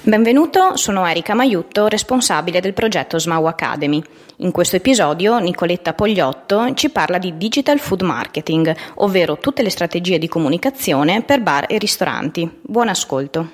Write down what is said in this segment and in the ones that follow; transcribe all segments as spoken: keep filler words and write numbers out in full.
Benvenuto, sono Erika Maiutto, responsabile del progetto Smau Academy. In questo episodio Nicoletta Pogliotto ci parla di Digital Food Marketing, ovvero tutte le strategie di comunicazione per bar e ristoranti. Buon ascolto.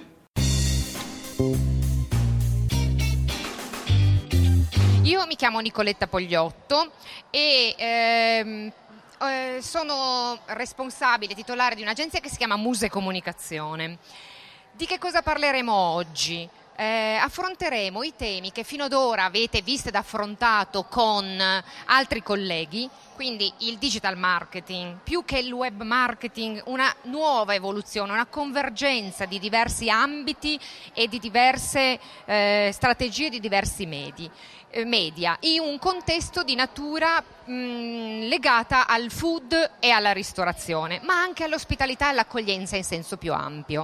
Io mi chiamo Nicoletta Pogliotto e ehm, eh, sono responsabile titolare di un'agenzia che si chiama Muse Comunicazione. Di che cosa parleremo oggi? Eh, affronteremo i temi che fino ad ora avete visto ed affrontato con altri colleghi, quindi il digital marketing, più che il web marketing, una nuova evoluzione, una convergenza di diversi ambiti e di diverse eh, strategie di diversi medi, eh, media, in un contesto di natura mh, legata al food e alla ristorazione, ma anche all'ospitalità e all'accoglienza in senso più ampio.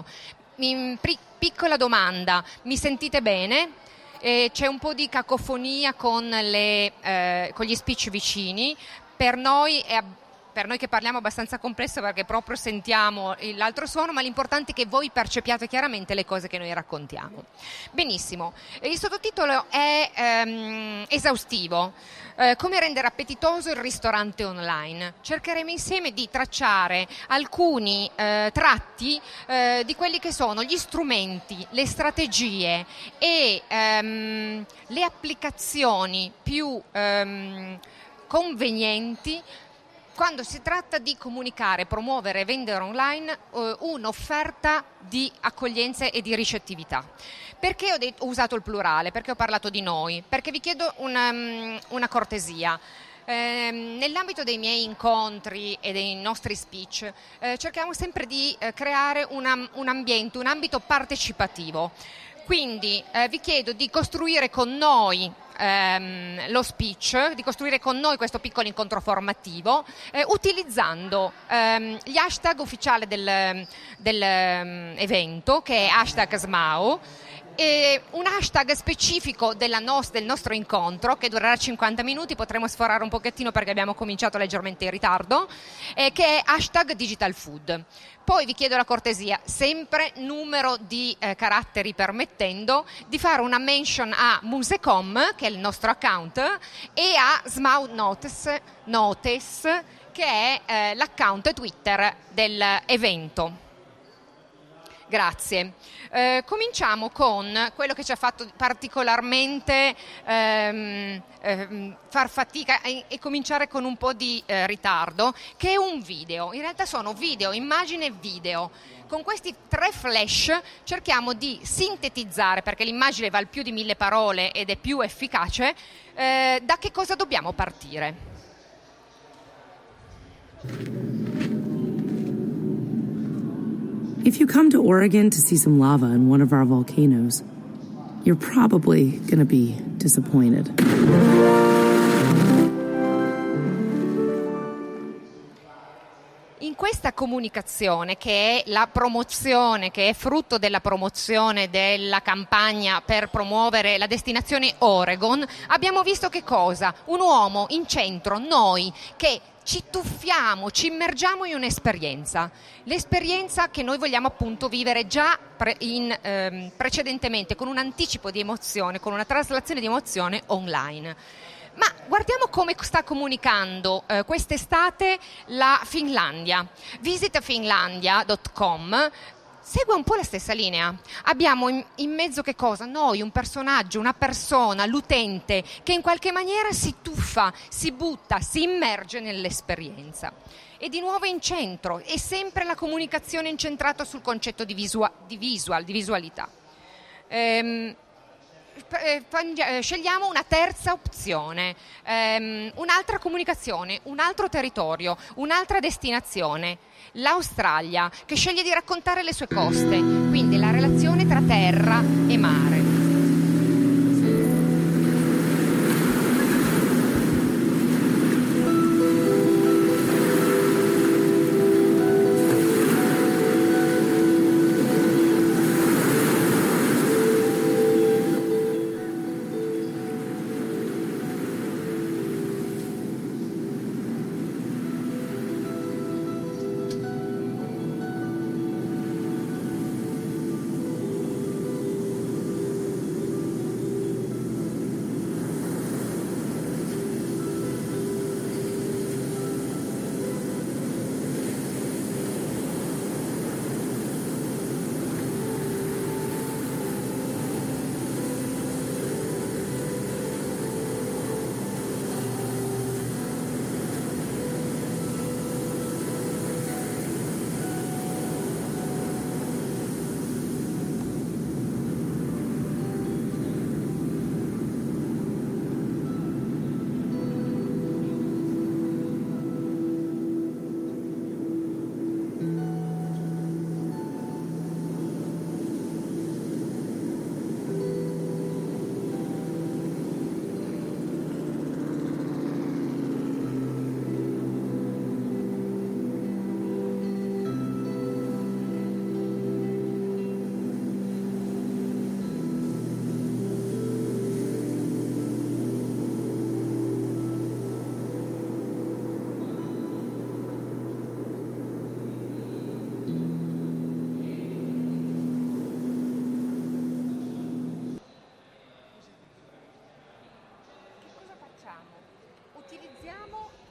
In pri- piccola domanda, mi sentite bene? Eh, c'è un po' di cacofonia con, le, eh, con gli speech vicini, per noi è ab- per noi che parliamo abbastanza complesso perché proprio sentiamo l'altro suono, ma l'importante è che voi percepiate chiaramente le cose che noi raccontiamo. Benissimo, il sottotitolo è ehm, esaustivo. Eh, come rendere appetitoso il ristorante online. Cercheremo insieme di tracciare alcuni eh, tratti eh, di quelli che sono gli strumenti, le strategie e ehm, le applicazioni più ehm, convenienti quando si tratta di comunicare, promuovere e vendere online eh, un'offerta di accoglienza e di ricettività. Perché ho, detto, ho usato il plurale? Perché ho parlato di noi? Perché vi chiedo una, una cortesia. Eh, nell'ambito dei miei incontri e dei nostri speech eh, cerchiamo sempre di eh, creare una, un ambiente, un ambito partecipativo. Quindi eh, vi chiedo di costruire con noi ehm, lo speech, di costruire con noi questo piccolo incontro formativo eh, utilizzando ehm, gli hashtag ufficiali del, del um, evento, che è hashtag Smau, e un hashtag specifico della nos- del nostro incontro che durerà cinquanta minuti, potremo sforare un pochettino perché abbiamo cominciato leggermente in ritardo, eh, che è hashtag Digital Food. Poi vi chiedo la cortesia, sempre numero di eh, caratteri permettendo, di fare una mention a Musecom, che è il nostro account, e a Smau Notice, Notice che è eh, l'account Twitter dell'evento. Grazie. Eh, cominciamo con quello che ci ha fatto particolarmente ehm, ehm, far fatica e, e cominciare con un po' di eh, ritardo, che è un video. In realtà sono video, immagine e video. Con questi tre flash cerchiamo di sintetizzare, perché l'immagine vale più di mille parole ed è più efficace, eh, da che cosa dobbiamo partire. If you come to Oregon to see some lava in one of our volcanoes, you're probably going to be disappointed. In questa comunicazione, che è la promozione, che è frutto della promozione della campagna per promuovere la destinazione Oregon, abbiamo visto che cosa? Un uomo in centro, noi, che ci tuffiamo, ci immergiamo in un'esperienza, l'esperienza che noi vogliamo appunto vivere già pre- in, ehm, precedentemente, con un anticipo di emozione, con una traslazione di emozione online. Ma guardiamo come sta comunicando eh, quest'estate la Finlandia. visita finlandia punto com segue un po' la stessa linea. Abbiamo in, in mezzo che cosa? Noi, un personaggio, una persona, l'utente, che in qualche maniera si tuffa, si butta, si immerge nell'esperienza. E di nuovo in centro, è sempre la comunicazione incentrata sul concetto di, visua, di visual, di visualità. Ehm, Scegliamo una terza opzione, um, un'altra comunicazione, un altro territorio, un'altra destinazione, l'Australia, che sceglie di raccontare le sue coste, quindi la relazione tra terra e mare.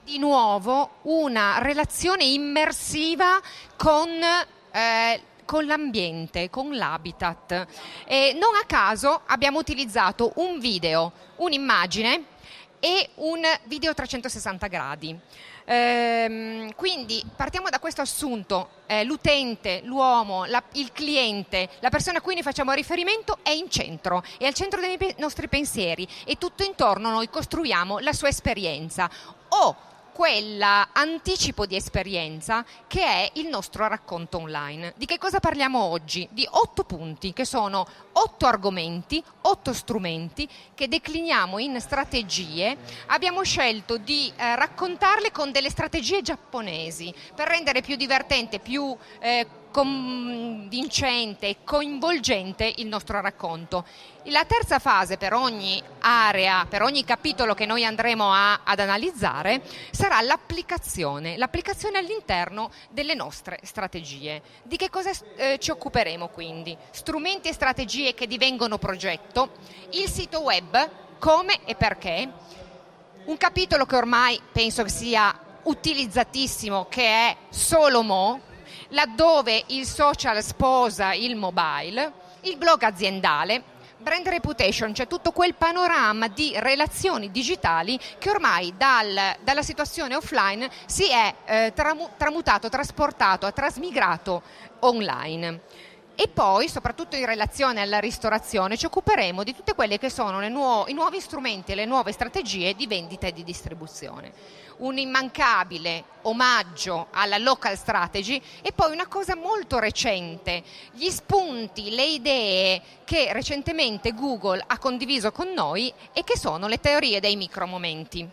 di nuovo una relazione immersiva con eh, con l'ambiente, con l'habitat. E non a caso abbiamo utilizzato un video, un'immagine e un video trecentosessanta gradi. Ehm, quindi partiamo da questo assunto: eh, l'utente, l'uomo, la, il cliente, la persona a cui noi facciamo riferimento è in centro, è al centro dei pe- nostri pensieri, e tutto intorno noi costruiamo la sua esperienza o quella anticipo di esperienza che è il nostro racconto online. Di che cosa parliamo oggi? Di otto punti, che sono otto argomenti, otto strumenti che decliniamo in strategie. Abbiamo scelto di eh, raccontarle con delle strategie giapponesi per rendere più divertente, più eh, convincente e coinvolgente il nostro racconto. La terza fase per ogni area, per ogni capitolo che noi andremo a, ad analizzare, sarà l'applicazione, l'applicazione all'interno delle nostre strategie. Di che cosa eh, ci occuperemo quindi? Strumenti e strategie che divengono progetto, il sito web, come e perché, un capitolo che ormai penso che sia utilizzatissimo, che è Solo Mo, laddove il social sposa il mobile, il blog aziendale, brand reputation, cioè tutto quel panorama di relazioni digitali che ormai dal, dalla situazione offline si è eh, tramu, tramutato, trasportato, trasmigrato online. E poi, soprattutto in relazione alla ristorazione, ci occuperemo di tutte quelle che sono le nuo- i nuovi strumenti e le nuove strategie di vendita e di distribuzione. Un immancabile omaggio alla local strategy e poi una cosa molto recente, gli spunti, le idee che recentemente Google ha condiviso con noi e che sono le teorie dei micromomenti.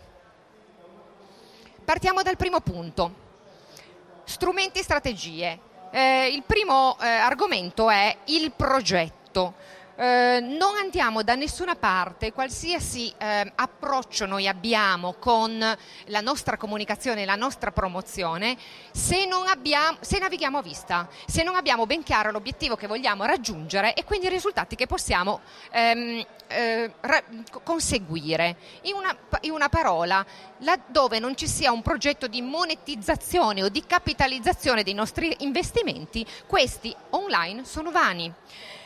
Partiamo dal primo punto: strumenti e strategie. Eh, il primo eh, argomento è il progetto. Eh, non andiamo da nessuna parte, qualsiasi eh, approccio noi abbiamo con la nostra comunicazione, la nostra promozione, se non abbiamo, se navighiamo a vista, se non abbiamo ben chiaro l'obiettivo che vogliamo raggiungere e quindi i risultati che possiamo ehm, eh, ra- conseguire. In una, in una parola, laddove non ci sia un progetto di monetizzazione o di capitalizzazione dei nostri investimenti, questi online sono vani.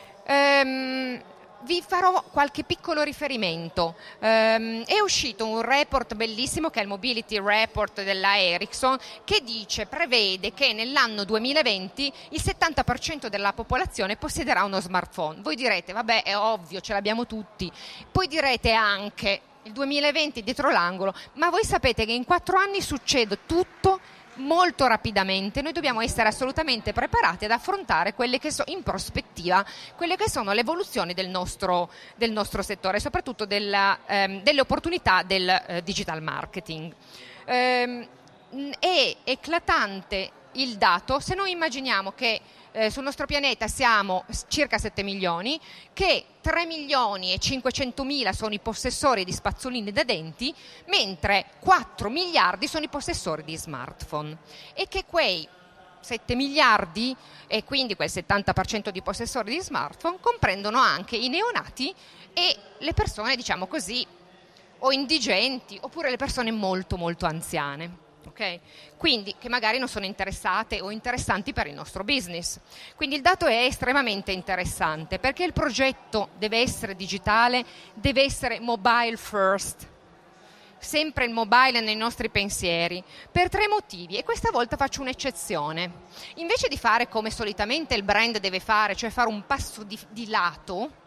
Um, vi farò qualche piccolo riferimento. Um, è uscito un report bellissimo che è il Mobility Report della Ericsson, che dice, prevede che nell'anno duemilaventi il settanta per cento della popolazione possederà uno smartphone. Voi direte, vabbè, è ovvio, ce l'abbiamo tutti. Poi direte anche, il duemilaventi dietro l'angolo, ma voi sapete che in quattro anni succede tutto molto rapidamente. Noi dobbiamo essere assolutamente preparati ad affrontare quelle che sono in prospettiva, quelle che sono le evoluzioni del nostro, del nostro settore, soprattutto della, ehm, delle opportunità del eh, digital marketing. Ehm, è eclatante il dato se noi immaginiamo che eh, sul nostro pianeta siamo circa sette milioni, che tre milioni e cinquecentomila sono i possessori di spazzolini da denti, mentre quattro miliardi sono i possessori di smartphone, e che quei sette miliardi e quindi quel settanta per cento di possessori di smartphone comprendono anche i neonati e le persone, diciamo così, o indigenti oppure le persone molto molto anziane. Okay? Quindi che magari non sono interessate o interessanti per il nostro business. Quindi il dato è estremamente interessante, perché il progetto deve essere digitale, deve essere mobile first, sempre il mobile nei nostri pensieri, per tre motivi, e questa volta faccio un'eccezione. Invece di fare come solitamente il brand deve fare, cioè fare un passo di, di lato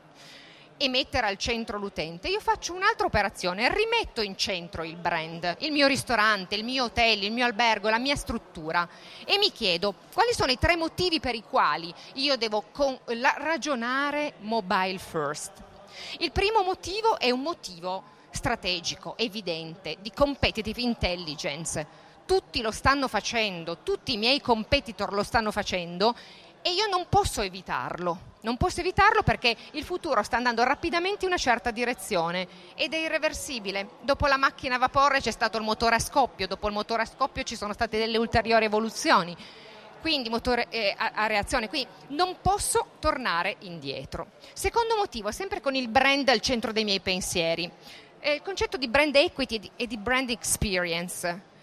e mettere al centro l'utente, io faccio un'altra operazione, rimetto in centro il brand, il mio ristorante, il mio hotel, il mio albergo, la mia struttura, e mi chiedo quali sono i tre motivi per i quali io devo con, la, ragionare mobile first. Il primo motivo è un motivo strategico, evidente, di competitive intelligence. Tutti lo stanno facendo, tutti i miei competitor lo stanno facendo, e io non posso evitarlo. Non posso evitarlo perché il futuro sta andando rapidamente in una certa direzione ed è irreversibile. Dopo la macchina a vapore c'è stato il motore a scoppio, dopo il motore a scoppio ci sono state delle ulteriori evoluzioni, quindi motore eh, a, a reazione, quindi non posso tornare indietro. Secondo motivo, sempre con il brand al centro dei miei pensieri, è il concetto di brand equity e di, e di brand experience.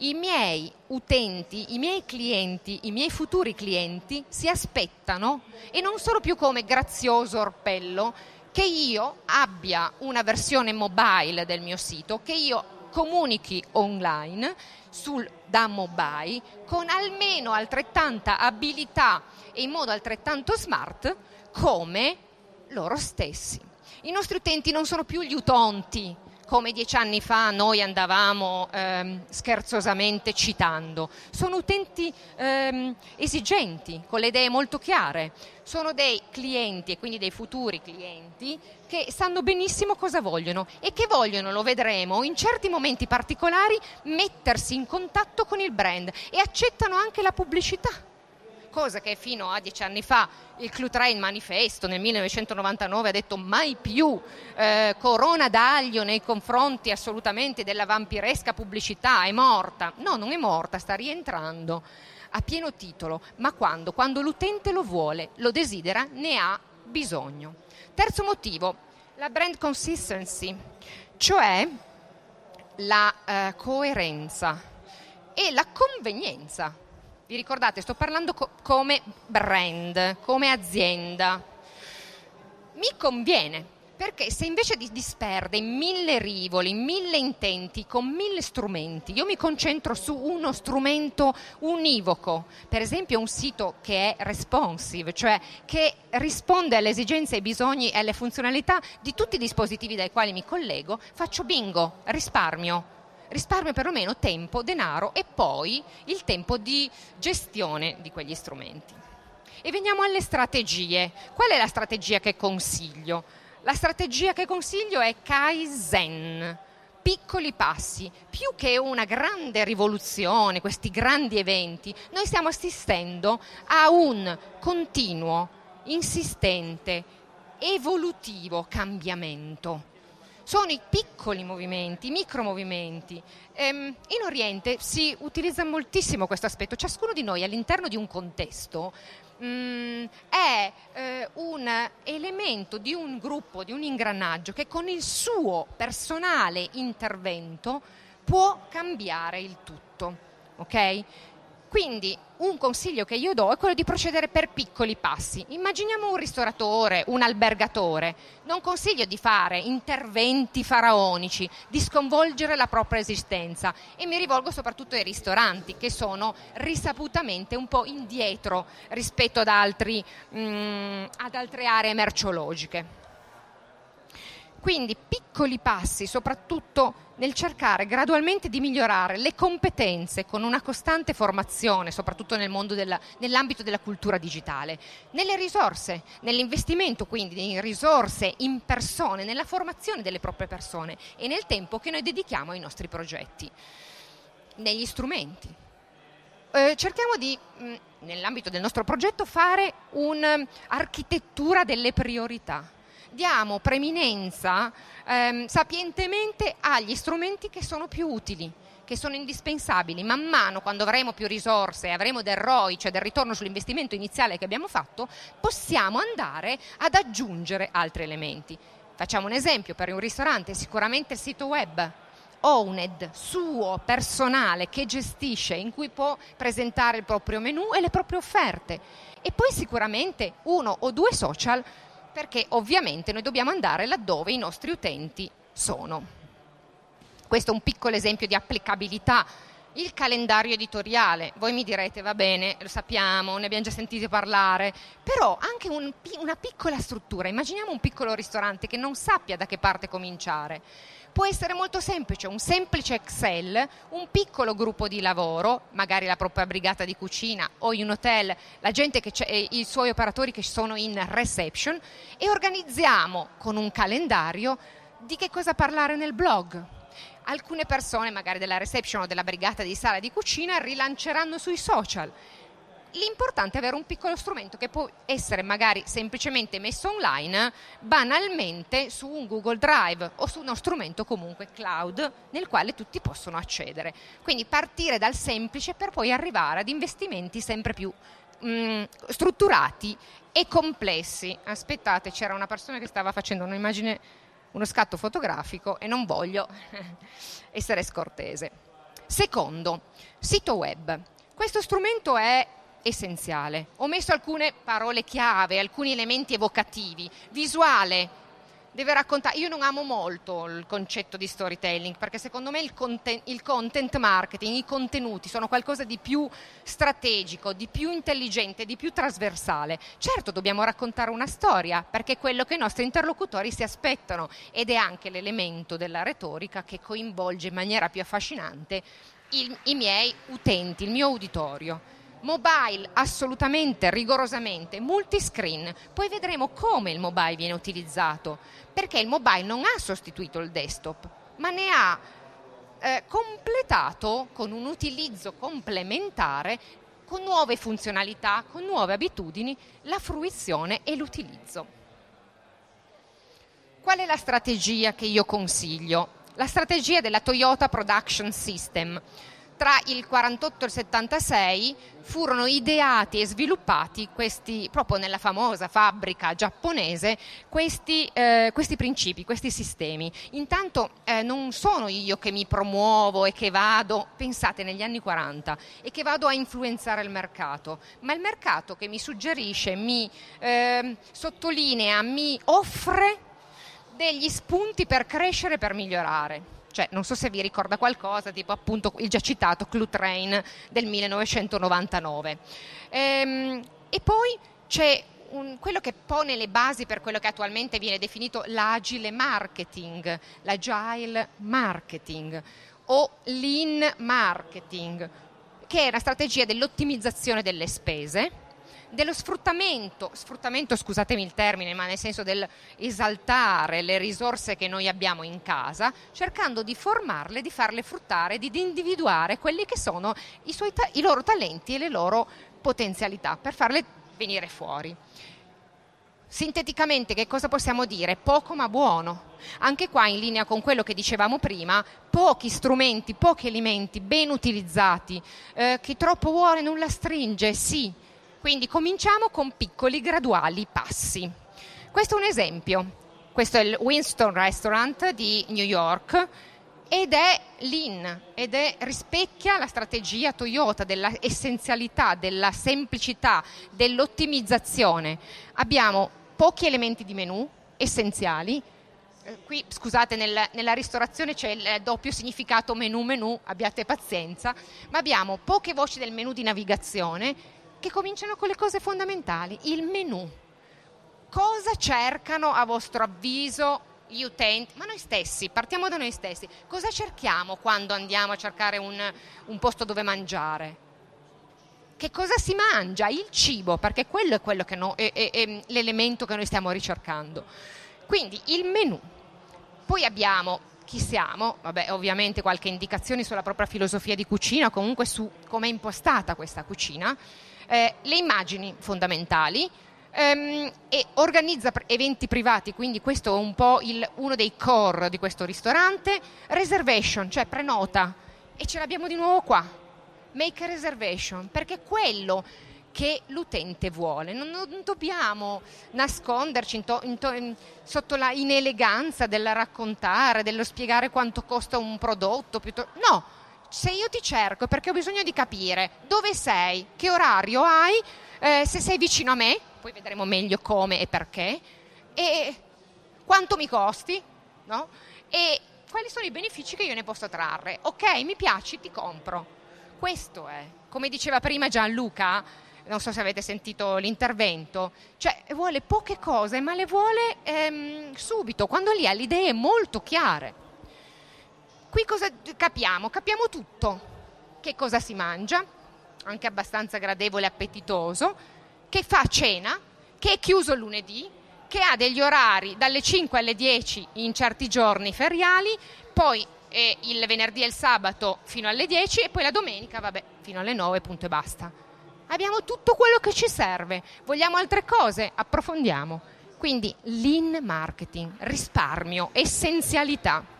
I miei utenti, i miei clienti, i miei futuri clienti si aspettano, e non solo più come grazioso orpello, che io abbia una versione mobile del mio sito, che io comunichi online sul, da mobile con almeno altrettanta abilità e in modo altrettanto smart come loro stessi. I nostri utenti non sono più gli utonti, come dieci anni fa noi andavamo ehm, scherzosamente citando. Sono utenti ehm, esigenti, con le idee molto chiare. Sono dei clienti, e quindi dei futuri clienti, che sanno benissimo cosa vogliono e che vogliono, lo vedremo, in certi momenti particolari mettersi in contatto con il brand e accettano anche la pubblicità. Cosa che fino a dieci anni fa il Cluetrain Manifesto nel millenovecentonovantanove ha detto mai più eh, corona d'aglio nei confronti assolutamente della vampiresca pubblicità, è morta. No, non è morta, sta rientrando a pieno titolo, ma quando? Quando l'utente lo vuole, lo desidera, ne ha bisogno. Terzo motivo, la brand consistency, cioè la eh, coerenza e la convenienza. Vi ricordate, sto parlando co- come brand, come azienda. Mi conviene, perché se invece di disperdere in mille rivoli, in mille intenti, con mille strumenti, io mi concentro su uno strumento univoco, per esempio un sito che è responsive, cioè che risponde alle esigenze, ai bisogni e alle funzionalità di tutti i dispositivi dai quali mi collego, faccio bingo, risparmio. Risparmio perlomeno tempo, denaro e poi il tempo di gestione di quegli strumenti. E veniamo alle strategie. Qual è la strategia che consiglio? La strategia che consiglio è Kaizen, piccoli passi. Più che una grande rivoluzione, questi grandi eventi, noi stiamo assistendo a un continuo, insistente, evolutivo cambiamento. Sono i piccoli movimenti, i micromovimenti. Ehm, in Oriente si utilizza moltissimo questo aspetto. Ciascuno di noi all'interno di un contesto mh, è eh, un elemento di un gruppo, di un ingranaggio che con il suo personale intervento può cambiare il tutto. Ok? Quindi un consiglio che io do è quello di procedere per piccoli passi. Immaginiamo un ristoratore, un albergatore. Non consiglio di fare interventi faraonici, di sconvolgere la propria esistenza, e mi rivolgo soprattutto ai ristoranti che sono risaputamente un po' indietro rispetto ad, altri, mh, ad altre aree merceologiche. Quindi piccoli passi, soprattutto nel cercare gradualmente di migliorare le competenze con una costante formazione, soprattutto nel mondo della, nell'ambito della cultura digitale, nelle risorse, nell'investimento quindi in risorse, in persone, nella formazione delle proprie persone e nel tempo che noi dedichiamo ai nostri progetti, negli strumenti. Eh, cerchiamo di, mh, nell'ambito del nostro progetto, fare un'architettura delle priorità. Diamo preminenza ehm, sapientemente agli strumenti che sono più utili, che sono indispensabili. Man mano, quando avremo più risorse e avremo del R O I, cioè del ritorno sull'investimento iniziale che abbiamo fatto, possiamo andare ad aggiungere altri elementi. Facciamo un esempio: per un ristorante sicuramente il sito web, owned, suo, personale, che gestisce, in cui può presentare il proprio menù e le proprie offerte, e poi sicuramente uno o due social, perché ovviamente noi dobbiamo andare laddove i nostri utenti sono. Questo è un piccolo esempio di applicabilità. Il calendario editoriale, voi mi direte va bene, lo sappiamo, ne abbiamo già sentito parlare, però anche un, una piccola struttura. Immaginiamo un piccolo ristorante che non sappia da che parte cominciare. Può essere molto semplice, un semplice Excel, un piccolo gruppo di lavoro, magari la propria brigata di cucina o in un hotel, la gente che c'è, i suoi operatori che sono in reception, e organizziamo con un calendario di che cosa parlare nel blog. Alcune persone, magari della reception o della brigata di sala di cucina, rilanceranno sui social. L'importante è avere un piccolo strumento che può essere magari semplicemente messo online, banalmente su un Google Drive o su uno strumento comunque cloud nel quale tutti possono accedere. Quindi partire dal semplice per poi arrivare ad investimenti sempre più mh, strutturati e complessi. Aspettate, c'era una persona che stava facendo un'immagine, uno scatto fotografico, e non voglio essere scortese. Secondo, sito web. Questo strumento è essenziale. Ho messo alcune parole chiave, alcuni elementi evocativi. Visuale. Deve raccontare. Io non amo molto il concetto di storytelling, perché secondo me il content, il content marketing, i contenuti sono qualcosa di più strategico, di più intelligente, di più trasversale. Certo, dobbiamo raccontare una storia, perché è quello che i nostri interlocutori si aspettano, ed è anche l'elemento della retorica che coinvolge in maniera più affascinante il, i miei utenti, il mio uditorio. Mobile assolutamente, rigorosamente, multiscreen. Poi vedremo come il mobile viene utilizzato, perché il mobile non ha sostituito il desktop, ma ne ha eh, completato con un utilizzo complementare, con nuove funzionalità, con nuove abitudini, la fruizione e l'utilizzo. Qual è la strategia che io consiglio? La strategia della Toyota Production System. Tra il quarantotto e il settantasei furono ideati e sviluppati questi, proprio nella famosa fabbrica giapponese, questi, eh, questi principi, questi sistemi. Intanto eh, non sono io che mi promuovo e che vado, pensate negli anni quaranta, e che vado a influenzare il mercato, ma il mercato che mi suggerisce, mi eh, sottolinea, mi offre degli spunti per crescere, per migliorare. Cioè, non so se vi ricorda qualcosa, tipo appunto il già citato Clue Train del millenovecentonovantanove. Ehm, e poi c'è un, quello che pone le basi per quello che attualmente viene definito l'agile marketing, l'agile marketing o lean marketing, che è una strategia dell'ottimizzazione delle spese, dello sfruttamento, sfruttamento scusatemi il termine, ma nel senso del esaltare le risorse che noi abbiamo in casa, cercando di formarle, di farle fruttare, di individuare quelli che sono i, suoi ta- i loro talenti e le loro potenzialità per farle venire fuori. Sinteticamente che cosa possiamo dire? Poco ma buono. Anche qua, in linea con quello che dicevamo prima, pochi strumenti, pochi elementi ben utilizzati, eh, chi troppo vuole nulla stringe, sì. Quindi cominciamo con piccoli, graduali passi. Questo è un esempio. Questo è il Winston Restaurant di New York ed è lean, ed è, rispecchia la strategia Toyota della essenzialità, della semplicità, dell'ottimizzazione. Abbiamo pochi elementi di menù essenziali. Eh, qui, scusate, nel, nella ristorazione c'è il doppio significato menù-menù, abbiate pazienza, ma abbiamo poche voci del menù di navigazione che cominciano con le cose fondamentali. Il menù. Cosa cercano a vostro avviso gli utenti? Ma noi stessi, partiamo da noi stessi. Cosa cerchiamo quando andiamo a cercare un, un posto dove mangiare? Che cosa si mangia? Il cibo, perché quello è, quello che no, è, è, è l'elemento che noi stiamo ricercando. Quindi il menù. Poi abbiamo chi siamo, vabbè, ovviamente qualche indicazione sulla propria filosofia di cucina, comunque su come è impostata questa cucina. Eh, le immagini fondamentali ehm, e organizza eventi privati, quindi questo è un po' il, uno dei core di questo ristorante. Reservation, cioè prenota, e ce l'abbiamo di nuovo qua, make a reservation, perché è quello che l'utente vuole. Non, non dobbiamo nasconderci in to, in to, in, sotto la ineleganza del raccontare, dello spiegare quanto costa un prodotto, piuttosto, no. Se io ti cerco è perché ho bisogno di capire dove sei, che orario hai, eh, se sei vicino a me, poi vedremo meglio come e perché, e quanto mi costi, no? E quali sono i benefici che io ne posso trarre. Ok, mi piaci, ti compro. Questo è, come diceva prima Gianluca, non so se avete sentito l'intervento, cioè vuole poche cose, ma le vuole ehm, subito, quando lì ha le idee molto chiare. Qui cosa capiamo? Capiamo tutto. Che cosa si mangia, anche abbastanza gradevole e appetitoso, che fa cena, che è chiuso il lunedì, che ha degli orari dalle cinque alle dieci in certi giorni feriali, poi eh, il venerdì e il sabato fino alle dieci e poi la domenica, vabbè, fino alle nove, punto e basta. Abbiamo tutto quello che ci serve. Vogliamo altre cose? Approfondiamo. Quindi lean marketing, risparmio, essenzialità.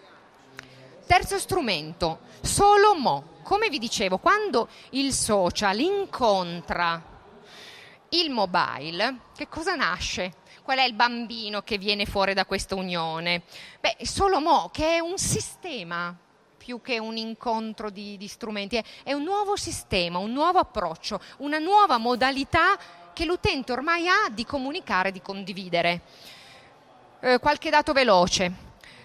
Terzo strumento, solo mo. Come vi dicevo, quando il social incontra il mobile, che cosa nasce? Qual è il bambino che viene fuori da questa unione? Beh, solo mo, che è un sistema più che un incontro di, di strumenti, è, è un nuovo sistema, un nuovo approccio, una nuova modalità che l'utente ormai ha di comunicare, di condividere. Eh, qualche dato veloce.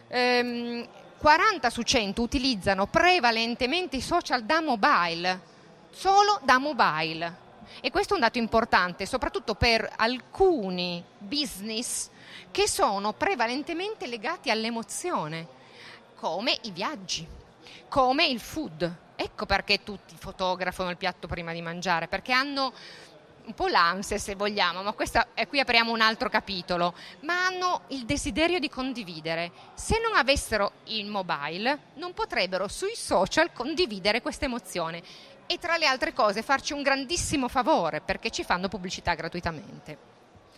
Ehm, quaranta su cento utilizzano prevalentemente i social da mobile, solo da mobile. E questo è un dato importante, soprattutto per alcuni business che sono prevalentemente legati all'emozione, come i viaggi, come il food. Ecco perché tutti fotografano il piatto prima di mangiare, perché hanno un po' l'ansia, se vogliamo, ma questa, e qui apriamo un altro capitolo, ma hanno il desiderio di condividere. Se non avessero il mobile, non potrebbero sui social condividere questa emozione e, tra le altre cose, farci un grandissimo favore, perché ci fanno pubblicità gratuitamente.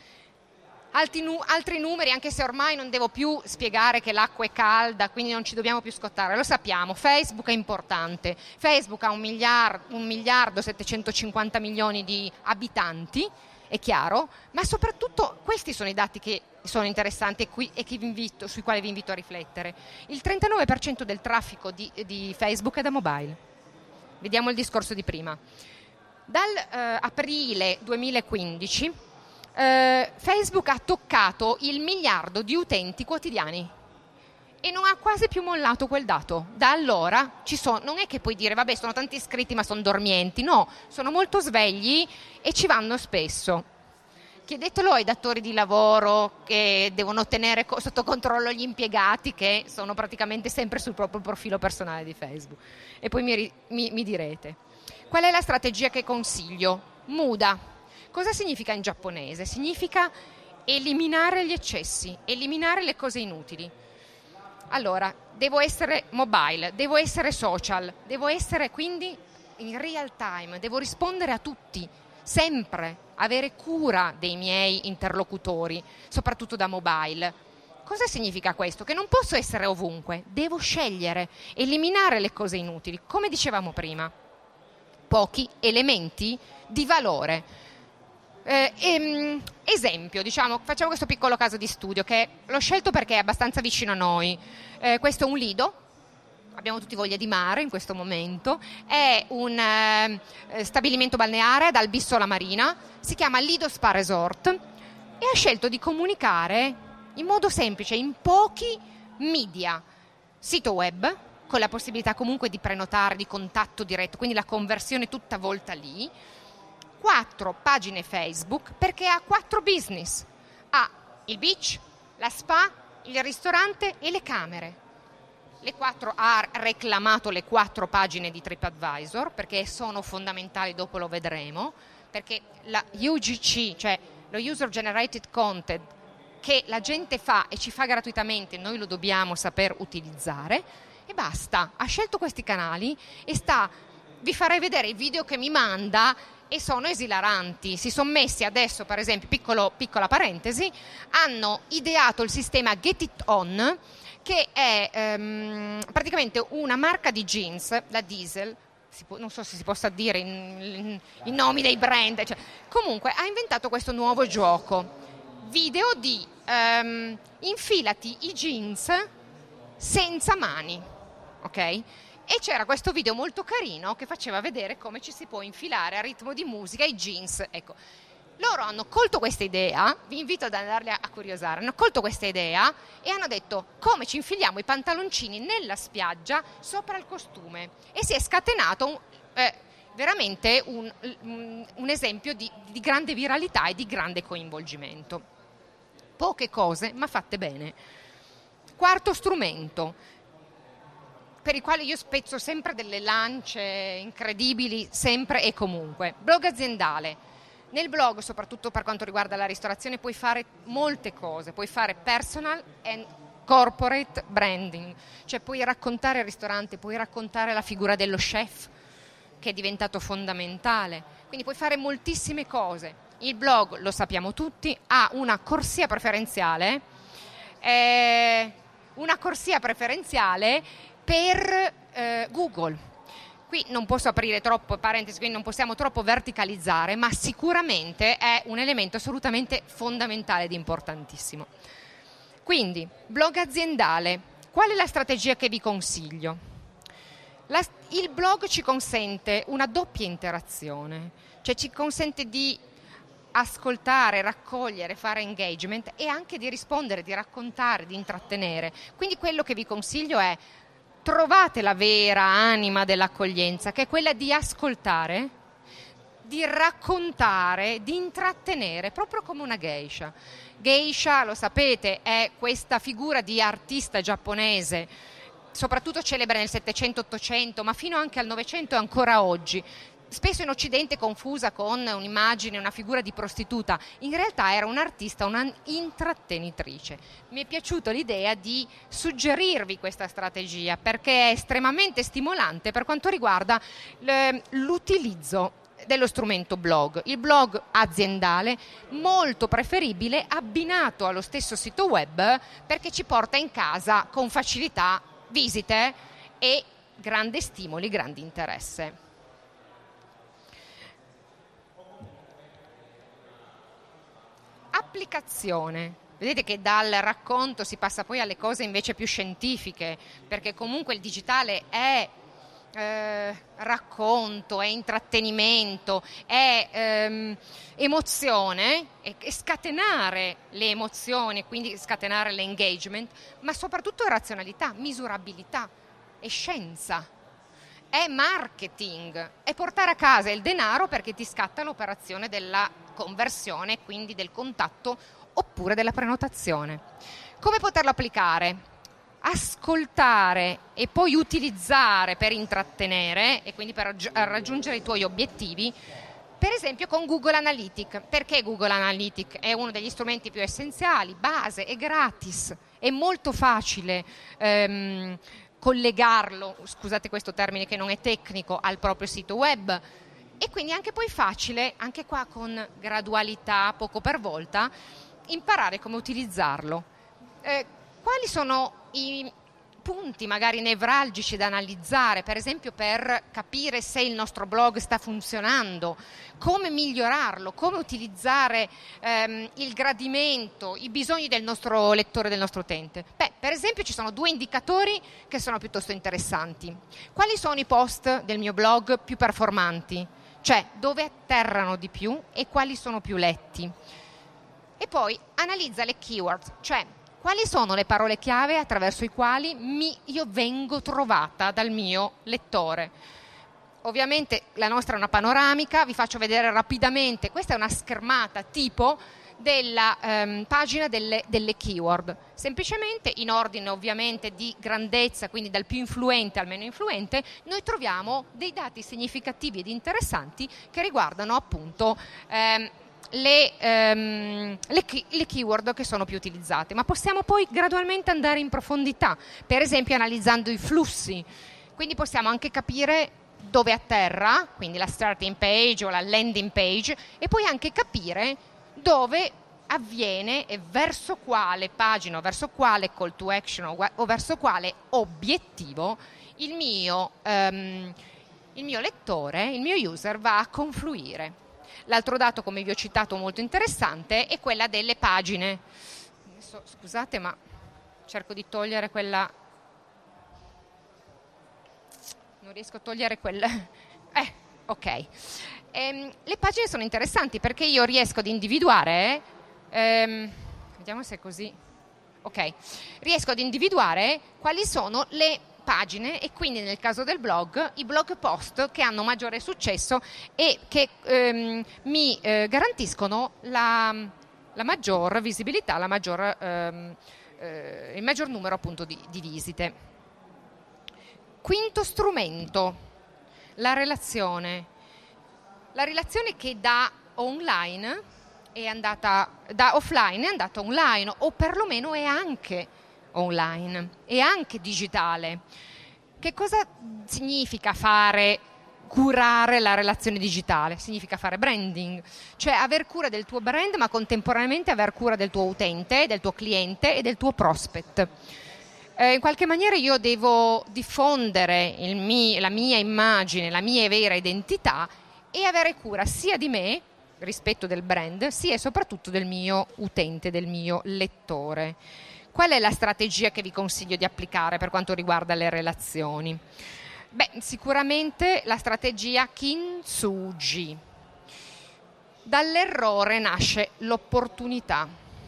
Altri, nu- altri numeri, anche se ormai non devo più spiegare che l'acqua è calda, quindi non ci dobbiamo più scottare, lo sappiamo. Facebook è importante. Facebook ha un miliardo, un miliardo settecentocinquanta milioni di abitanti, è chiaro, ma soprattutto questi sono i dati che sono interessanti e, qui, e che vi invito, sui quali vi invito a riflettere. Il trentanove per cento del traffico di, di Facebook è da mobile. Vediamo il discorso di prima. Dal eh, aprile duemilaquindici eh, Facebook ha toccato il miliardo di utenti quotidiani e non ha quasi più mollato quel dato. Da allora ci sono, non è che puoi dire vabbè, sono tanti iscritti ma sono dormienti, no, sono molto svegli e ci vanno spesso. Chiedetelo ai datori di lavoro che devono tenere sotto controllo gli impiegati, che sono praticamente sempre sul proprio profilo personale di Facebook, e poi mi, mi, mi direte. Qual è la strategia che consiglio? Muda. Cosa significa in giapponese? Significa eliminare gli eccessi, eliminare le cose inutili. Allora, devo essere mobile, devo essere social, devo essere quindi in real time, devo rispondere a tutti, sempre, avere cura dei miei interlocutori, soprattutto da mobile. Cosa significa questo? Che non posso essere ovunque, devo scegliere, eliminare le cose inutili, come dicevamo prima. Pochi elementi di valore. Eh, ehm, esempio, diciamo, facciamo questo piccolo caso di studio che l'ho scelto perché è abbastanza vicino a noi. Eh, questo è un lido, abbiamo tutti voglia di mare in questo momento, è un eh, stabilimento balneare ad Albissola Marina, si chiama Lido Spa Resort e ha scelto di comunicare in modo semplice, in pochi media, sito web, con la possibilità comunque di prenotare, di contatto diretto, quindi la conversione tutta volta lì, quattro pagine Facebook, perché ha quattro business, ha il beach, la spa, il ristorante e le camere. Le quattro, ha reclamato le quattro pagine di TripAdvisor perché sono fondamentali, dopo lo vedremo, perché la U G C, cioè lo User Generated Content, che la gente fa e ci fa gratuitamente, noi lo dobbiamo saper utilizzare e basta. Ha scelto questi canali e sta, vi farei vedere i video che mi manda e sono esilaranti. Si sono messi adesso, per esempio, piccolo, piccola parentesi, hanno ideato il sistema Get It On, che è ehm, praticamente una marca di jeans, la Diesel, si può, non so se si possa dire i nomi dei brand, cioè, comunque ha inventato questo nuovo gioco, video di ehm, infilati i jeans senza mani, ok? E c'era questo video molto carino che faceva vedere come ci si può infilare a ritmo di musica i jeans, ecco. Loro hanno colto questa idea, vi invito ad andarli a curiosare, hanno colto questa idea e hanno detto come ci infiliamo i pantaloncini nella spiaggia sopra il costume, e si è scatenato un, eh, veramente un, un, un esempio di, di grande viralità e di grande coinvolgimento. Poche cose ma fatte bene. Quarto strumento, per i quali io spezzo sempre delle lance incredibili, sempre e comunque. Blog aziendale. Nel blog, soprattutto per quanto riguarda la ristorazione, puoi fare molte cose, puoi fare personal and corporate branding, cioè puoi raccontare il ristorante, puoi raccontare la figura dello chef, che è diventato fondamentale, quindi puoi fare moltissime cose. Il blog, lo sappiamo tutti, ha una corsia preferenziale, eh, una corsia preferenziale per eh, Google. Qui non posso aprire troppo parentesi, quindi non possiamo troppo verticalizzare, ma sicuramente è un elemento assolutamente fondamentale ed importantissimo. Quindi, blog aziendale, qual è la strategia che vi consiglio? La, il blog ci consente una doppia interazione, cioè ci consente di ascoltare, raccogliere, fare engagement e anche di rispondere, di raccontare, di intrattenere. Quindi quello che vi consiglio è: trovate la vera anima dell'accoglienza, che è quella di ascoltare, di raccontare, di intrattenere, proprio come una geisha. Geisha, lo sapete, è questa figura di artista giapponese, soprattutto celebre nel settecento ottocento, ma fino anche al novecento e ancora oggi. Spesso in Occidente confusa con un'immagine, una figura di prostituta. In realtà era un'artista, una intrattenitrice. Mi è piaciuta l'idea di suggerirvi questa strategia perché è estremamente stimolante per quanto riguarda l'utilizzo dello strumento blog. Il blog aziendale, molto preferibile, abbinato allo stesso sito web, perché ci porta in casa con facilità visite e grandi stimoli, grande interesse. Applicazione. Vedete che dal racconto si passa poi alle cose invece più scientifiche, perché comunque il digitale è eh, racconto, è intrattenimento, è ehm, emozione, e, e scatenare le emozioni, quindi scatenare l'engagement, ma soprattutto razionalità, misurabilità, è scienza, è marketing, è portare a casa il denaro perché ti scatta l'operazione della conversione, quindi del contatto oppure della prenotazione. Come poterlo applicare? Ascoltare e poi utilizzare per intrattenere e quindi per raggiungere i tuoi obiettivi, per esempio con Google Analytics. Perché Google Analytics è uno degli strumenti più essenziali, base, è gratis, è molto facile ehm, collegarlo, scusate questo termine che non è tecnico, al proprio sito web, e quindi anche poi facile, anche qua con gradualità, poco per volta, imparare come utilizzarlo. Eh, quali sono i punti magari nevralgici da analizzare, per esempio per capire se il nostro blog sta funzionando, come migliorarlo, come utilizzare ehm, il gradimento, i bisogni del nostro lettore, del nostro utente? Beh, per esempio ci sono due indicatori che sono piuttosto interessanti. Quali sono i post del mio blog più performanti? Cioè dove atterrano di più e quali sono più letti? E poi analizza le keyword, cioè quali sono le parole chiave attraverso i quali mi, io vengo trovata dal mio lettore. Ovviamente la nostra è una panoramica, vi faccio vedere rapidamente, questa è una schermata tipo della ehm, pagina delle, delle keyword, semplicemente in ordine ovviamente di grandezza, quindi dal più influente al meno influente, noi troviamo dei dati significativi ed interessanti che riguardano appunto ehm, Le, um, le, le keyword che sono più utilizzate, ma possiamo poi gradualmente andare in profondità, per esempio analizzando i flussi, quindi possiamo anche capire dove atterra, quindi la starting page o la landing page, e poi anche capire dove avviene e verso quale pagina o verso quale call to action o, o verso quale obiettivo il mio, um, il mio lettore, il mio user va a confluire. L'altro dato, come vi ho citato, molto interessante è quella delle pagine. Adesso, scusate, ma cerco di togliere quella... Non riesco a togliere quel... Eh, ok. Ehm, le pagine sono interessanti perché io riesco ad individuare... Ehm, vediamo se è così... Ok. Riesco ad individuare quali sono le pagine e quindi nel caso del blog i blog post che hanno maggiore successo e che ehm, mi eh, garantiscono la, la maggior visibilità, la maggior, ehm, eh, il maggior numero appunto di, di visite. Quinto strumento, la relazione. La relazione che da online è andata, da offline è andata online, o perlomeno è anche online e anche digitale. Che cosa significa fare, curare la relazione digitale? Significa fare branding, cioè aver cura del tuo brand, ma contemporaneamente aver cura del tuo utente, del tuo cliente e del tuo prospect. Eh, in qualche maniera io devo diffondere il mio, la mia immagine, la mia vera identità e avere cura sia di me, rispetto del brand, sia e soprattutto del mio utente, del mio lettore. Qual è la strategia che vi consiglio di applicare per quanto riguarda le relazioni? Beh, sicuramente la strategia Kintsugi. Dall'errore nasce l'opportunità.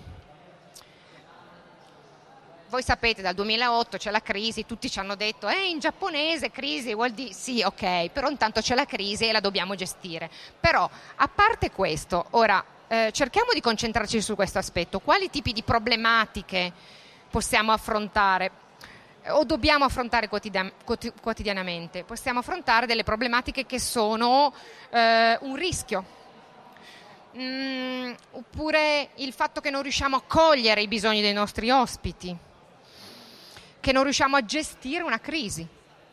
Voi sapete, dal duemilaotto c'è la crisi, tutti ci hanno detto eh, in giapponese crisi vuol dire sì, ok, però intanto c'è la crisi e la dobbiamo gestire. Però, a parte questo, ora eh, cerchiamo di concentrarci su questo aspetto. Quali tipi di problematiche possiamo affrontare o dobbiamo affrontare quotidian- quotidianamente? Possiamo affrontare delle problematiche che sono eh, un rischio, mm, oppure il fatto che non riusciamo a cogliere i bisogni dei nostri ospiti, che non riusciamo a gestire una crisi.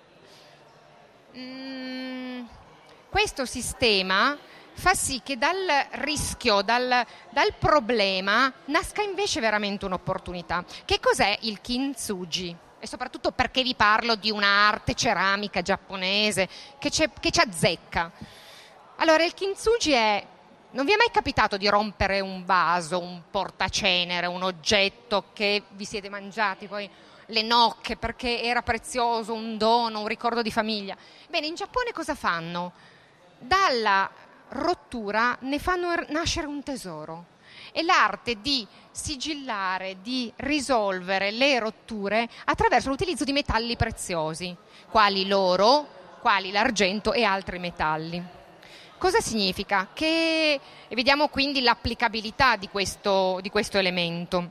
Mm, questo sistema fa sì che dal rischio, dal, dal problema, nasca invece veramente un'opportunità. Che cos'è il Kintsugi? E soprattutto perché vi parlo di un'arte ceramica giapponese che, che ci azzecca. Allora, il Kintsugi è... Non vi è mai capitato di rompere un vaso, un portacenere, un oggetto che vi siete mangiati, poi le nocche perché era prezioso, un dono, un ricordo di famiglia? Bene, in Giappone cosa fanno? Dalla rottura ne fanno nascere un tesoro. È l'arte di sigillare, di risolvere le rotture attraverso l'utilizzo di metalli preziosi, quali l'oro, quali l'argento e altri metalli. Cosa significa? Che e vediamo quindi l'applicabilità di questo, di questo elemento.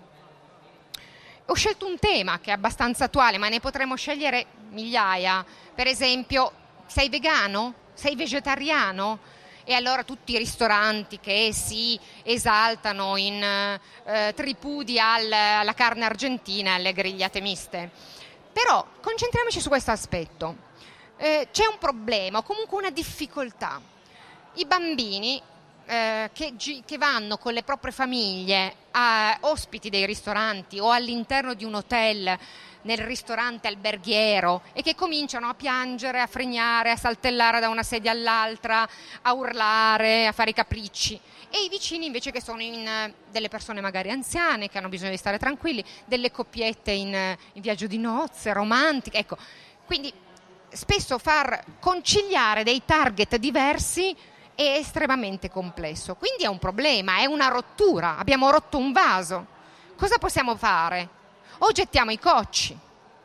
Ho scelto un tema che è abbastanza attuale, ma ne potremmo scegliere migliaia. Per esempio, sei vegano? Sei vegetariano? E allora tutti i ristoranti che si esaltano in eh, tripudi al, alla carne argentina e alle grigliate miste. Però concentriamoci su questo aspetto. Eh, c'è un problema o comunque una difficoltà. I bambini eh, che, che vanno con le proprie famiglie a ospiti dei ristoranti o all'interno di un hotel, nel ristorante alberghiero, e che cominciano a piangere, a fregnare, a saltellare da una sedia all'altra, a urlare, a fare i capricci. E i vicini invece che sono in, delle persone magari anziane, che hanno bisogno di stare tranquilli, delle coppiette in, in viaggio di nozze, romantiche. Ecco, quindi spesso far conciliare dei target diversi è estremamente complesso. Quindi è un problema, è una rottura. Abbiamo rotto un vaso. Cosa possiamo fare? O gettiamo i cocci,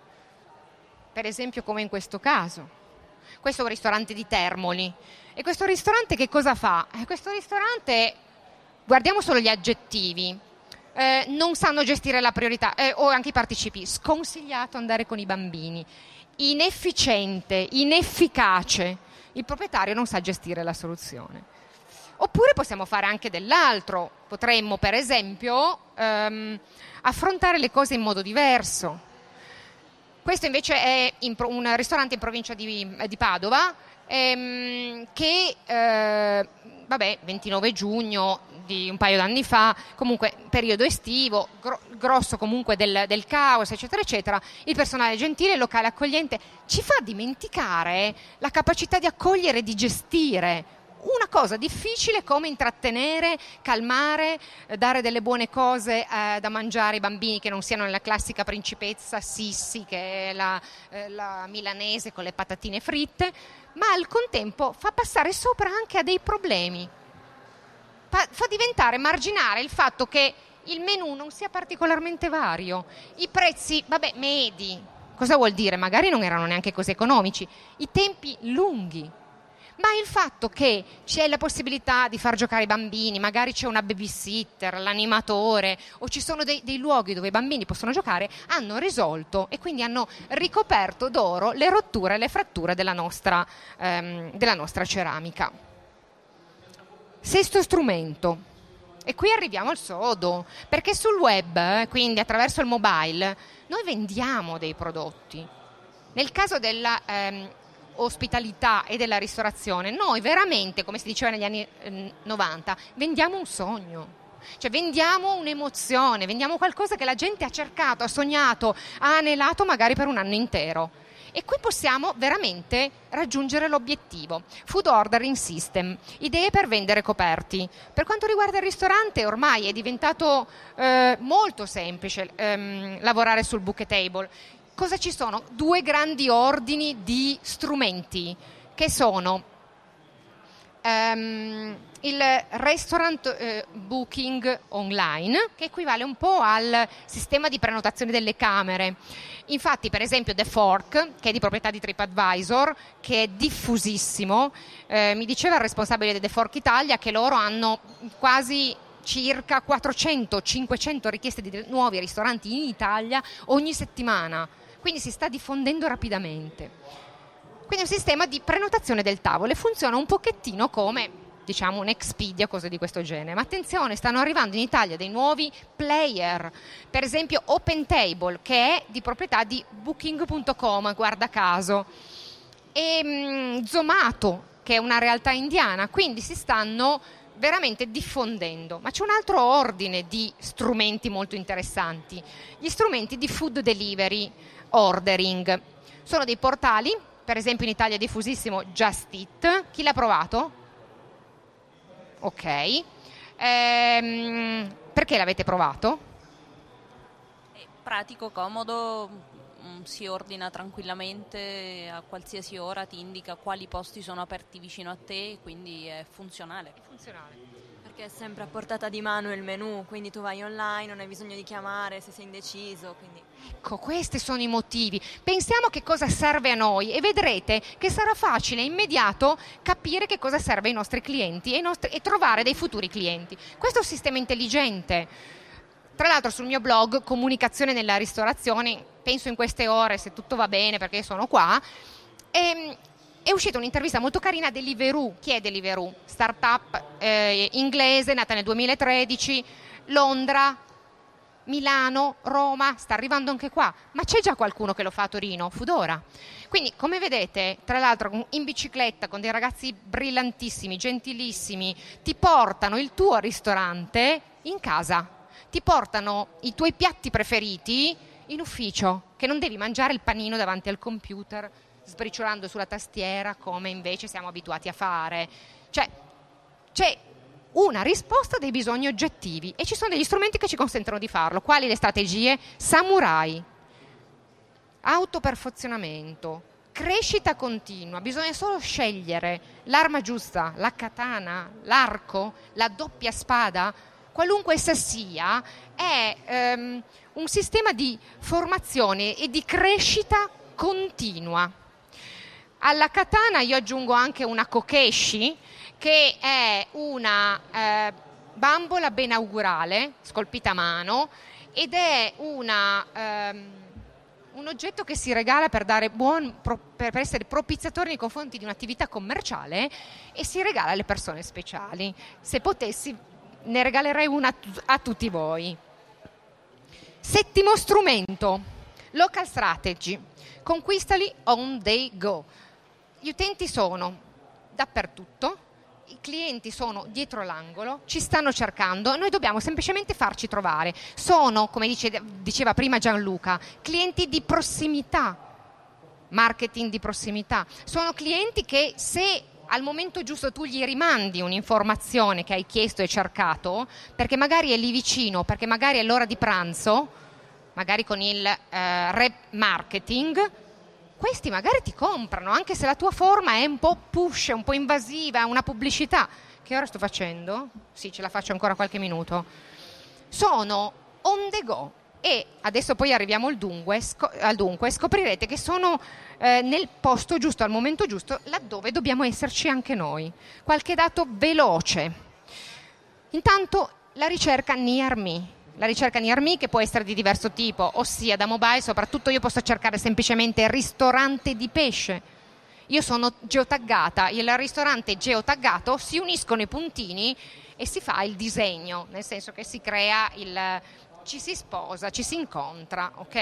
per esempio come in questo caso. Questo è un ristorante di Termoli. E questo ristorante che cosa fa? Eh, questo ristorante, guardiamo solo gli aggettivi, eh, non sanno gestire la priorità, eh, o anche i participi, sconsigliato andare con i bambini, inefficiente, inefficace, il proprietario non sa gestire la soluzione. Oppure possiamo fare anche dell'altro, potremmo per esempio ehm, affrontare le cose in modo diverso. Questo invece è in pro- un ristorante in provincia di, di Padova ehm, che, eh, vabbè, ventinove giugno di un paio d'anni fa, comunque periodo estivo, gro- grosso comunque del, del caos, eccetera, eccetera, il personale gentile, il locale accogliente, ci fa dimenticare la capacità di accogliere e di gestire una cosa difficile come intrattenere, calmare, dare delle buone cose eh, da mangiare ai bambini che non siano nella classica principessa Sissi, che è la, eh, la milanese con le patatine fritte, ma al contempo fa passare sopra anche a dei problemi. Fa, fa diventare marginale il fatto che il menù non sia particolarmente vario, i prezzi, vabbè, medi. Cosa vuol dire? Magari non erano neanche così economici, i tempi lunghi. Ma il fatto che c'è la possibilità di far giocare i bambini, magari c'è una babysitter, l'animatore, o ci sono dei, dei luoghi dove i bambini possono giocare, hanno risolto e quindi hanno ricoperto d'oro le rotture e le fratture della nostra, ehm, della nostra ceramica. Sesto strumento, e qui arriviamo al sodo, perché sul web, quindi attraverso il mobile, noi vendiamo dei prodotti. Nel caso della ehm, ospitalità e della ristorazione, noi veramente, come si diceva negli anni eh, novanta, vendiamo un sogno, cioè vendiamo un'emozione, vendiamo qualcosa che la gente ha cercato, ha sognato, ha anelato magari per un anno intero. E qui possiamo veramente raggiungere l'obiettivo. Food ordering system, idee per vendere coperti. Per quanto riguarda il ristorante, ormai è diventato eh, molto semplice ehm, lavorare sul buffet table. cosa ci sono? Due grandi ordini di strumenti, che sono um, il restaurant eh, booking online, che equivale un po' al sistema di prenotazione delle camere. Infatti, per esempio, The Fork, che è di proprietà di TripAdvisor, che è diffusissimo, eh, mi diceva il responsabile di The Fork Italia che loro hanno quasi circa quattrocento cinquecento richieste di nuovi ristoranti in Italia ogni settimana, quindi si sta diffondendo rapidamente. Quindi è un sistema di prenotazione del tavolo e funziona un pochettino come, diciamo, un Expedia, cose di questo genere. Ma attenzione, stanno arrivando in Italia dei nuovi player, per esempio OpenTable, che è di proprietà di booking punto com, guarda caso, e mh, Zomato, che è una realtà indiana, quindi si stanno veramente diffondendo. Ma c'è un altro ordine di strumenti molto interessanti, gli strumenti di food delivery ordering. Sono dei portali, per esempio in Italia è diffusissimo Just Eat. Chi l'ha provato? Ok. Ehm, perché l'avete provato? È pratico, comodo, si ordina tranquillamente a qualsiasi ora, ti indica quali posti sono aperti vicino a te, quindi è funzionale. È funzionale. Perché è sempre a portata di mano il menù, quindi tu vai online, non hai bisogno di chiamare se sei indeciso. Quindi... Ecco, questi sono i motivi. Pensiamo che cosa serve a noi e vedrete che sarà facile e immediato capire che cosa serve ai nostri clienti e, ai nostri, e trovare dei futuri clienti. Questo è un sistema intelligente. Tra l'altro sul mio blog Comunicazione nella ristorazione, penso in queste ore, se tutto va bene perché sono qua, ehm, è uscita un'intervista molto carina a Deliveroo. Chi è Deliveroo? Startup eh, inglese, nata nel duemilatredici, Londra, Milano, Roma, sta arrivando anche qua. Ma c'è già qualcuno che lo fa a Torino? Foodora. Quindi, come vedete, tra l'altro in bicicletta con dei ragazzi brillantissimi, gentilissimi, ti portano il tuo ristorante in casa, ti portano i tuoi piatti preferiti in ufficio, che non devi mangiare il panino davanti al computer sbriciolando sulla tastiera come invece siamo abituati a fare. Cioè, c'è una risposta dei bisogni oggettivi e ci sono degli strumenti che ci consentono di farlo. Quali le strategie? Samurai, autoperfezionamento, crescita continua. Bisogna solo scegliere l'arma giusta, la katana, l'arco, la doppia spada, qualunque essa sia. È um, un sistema di formazione e di crescita continua. Alla katana io aggiungo anche una kokeshi, che è una eh, bambola benaugurale scolpita a mano ed è una, ehm, un oggetto che si regala per, dare buon, pro, per essere propiziatori nei confronti di un'attività commerciale e si regala alle persone speciali. Se potessi ne regalerei una a, a tutti voi. Settimo strumento, local strategy. Conquistali on day go. Gli utenti sono dappertutto, i clienti sono dietro l'angolo, ci stanno cercando, noi dobbiamo semplicemente farci trovare. Sono, come dice, diceva prima Gianluca, clienti di prossimità, marketing di prossimità. Sono clienti che se al momento giusto tu gli rimandi un'informazione che hai chiesto e cercato, perché magari è lì vicino, perché magari è l'ora di pranzo, magari con il eh, rep marketing, questi magari ti comprano, anche se la tua forma è un po' push, un po' invasiva, una pubblicità. Che ora sto facendo? Sì, ce la faccio ancora qualche minuto. Sono on the go e adesso poi arriviamo al dunque, sc- al dunque scoprirete che sono eh, nel posto giusto, al momento giusto, laddove dobbiamo esserci anche noi. Qualche dato veloce. Intanto la ricerca near me. La ricerca near me, che può essere di diverso tipo, ossia da mobile, soprattutto io posso cercare semplicemente ristorante di pesce. Io sono geotaggata, il ristorante geotaggato, si uniscono i puntini e si fa il disegno, nel senso che si crea il... ci si sposa, ci si incontra, ok?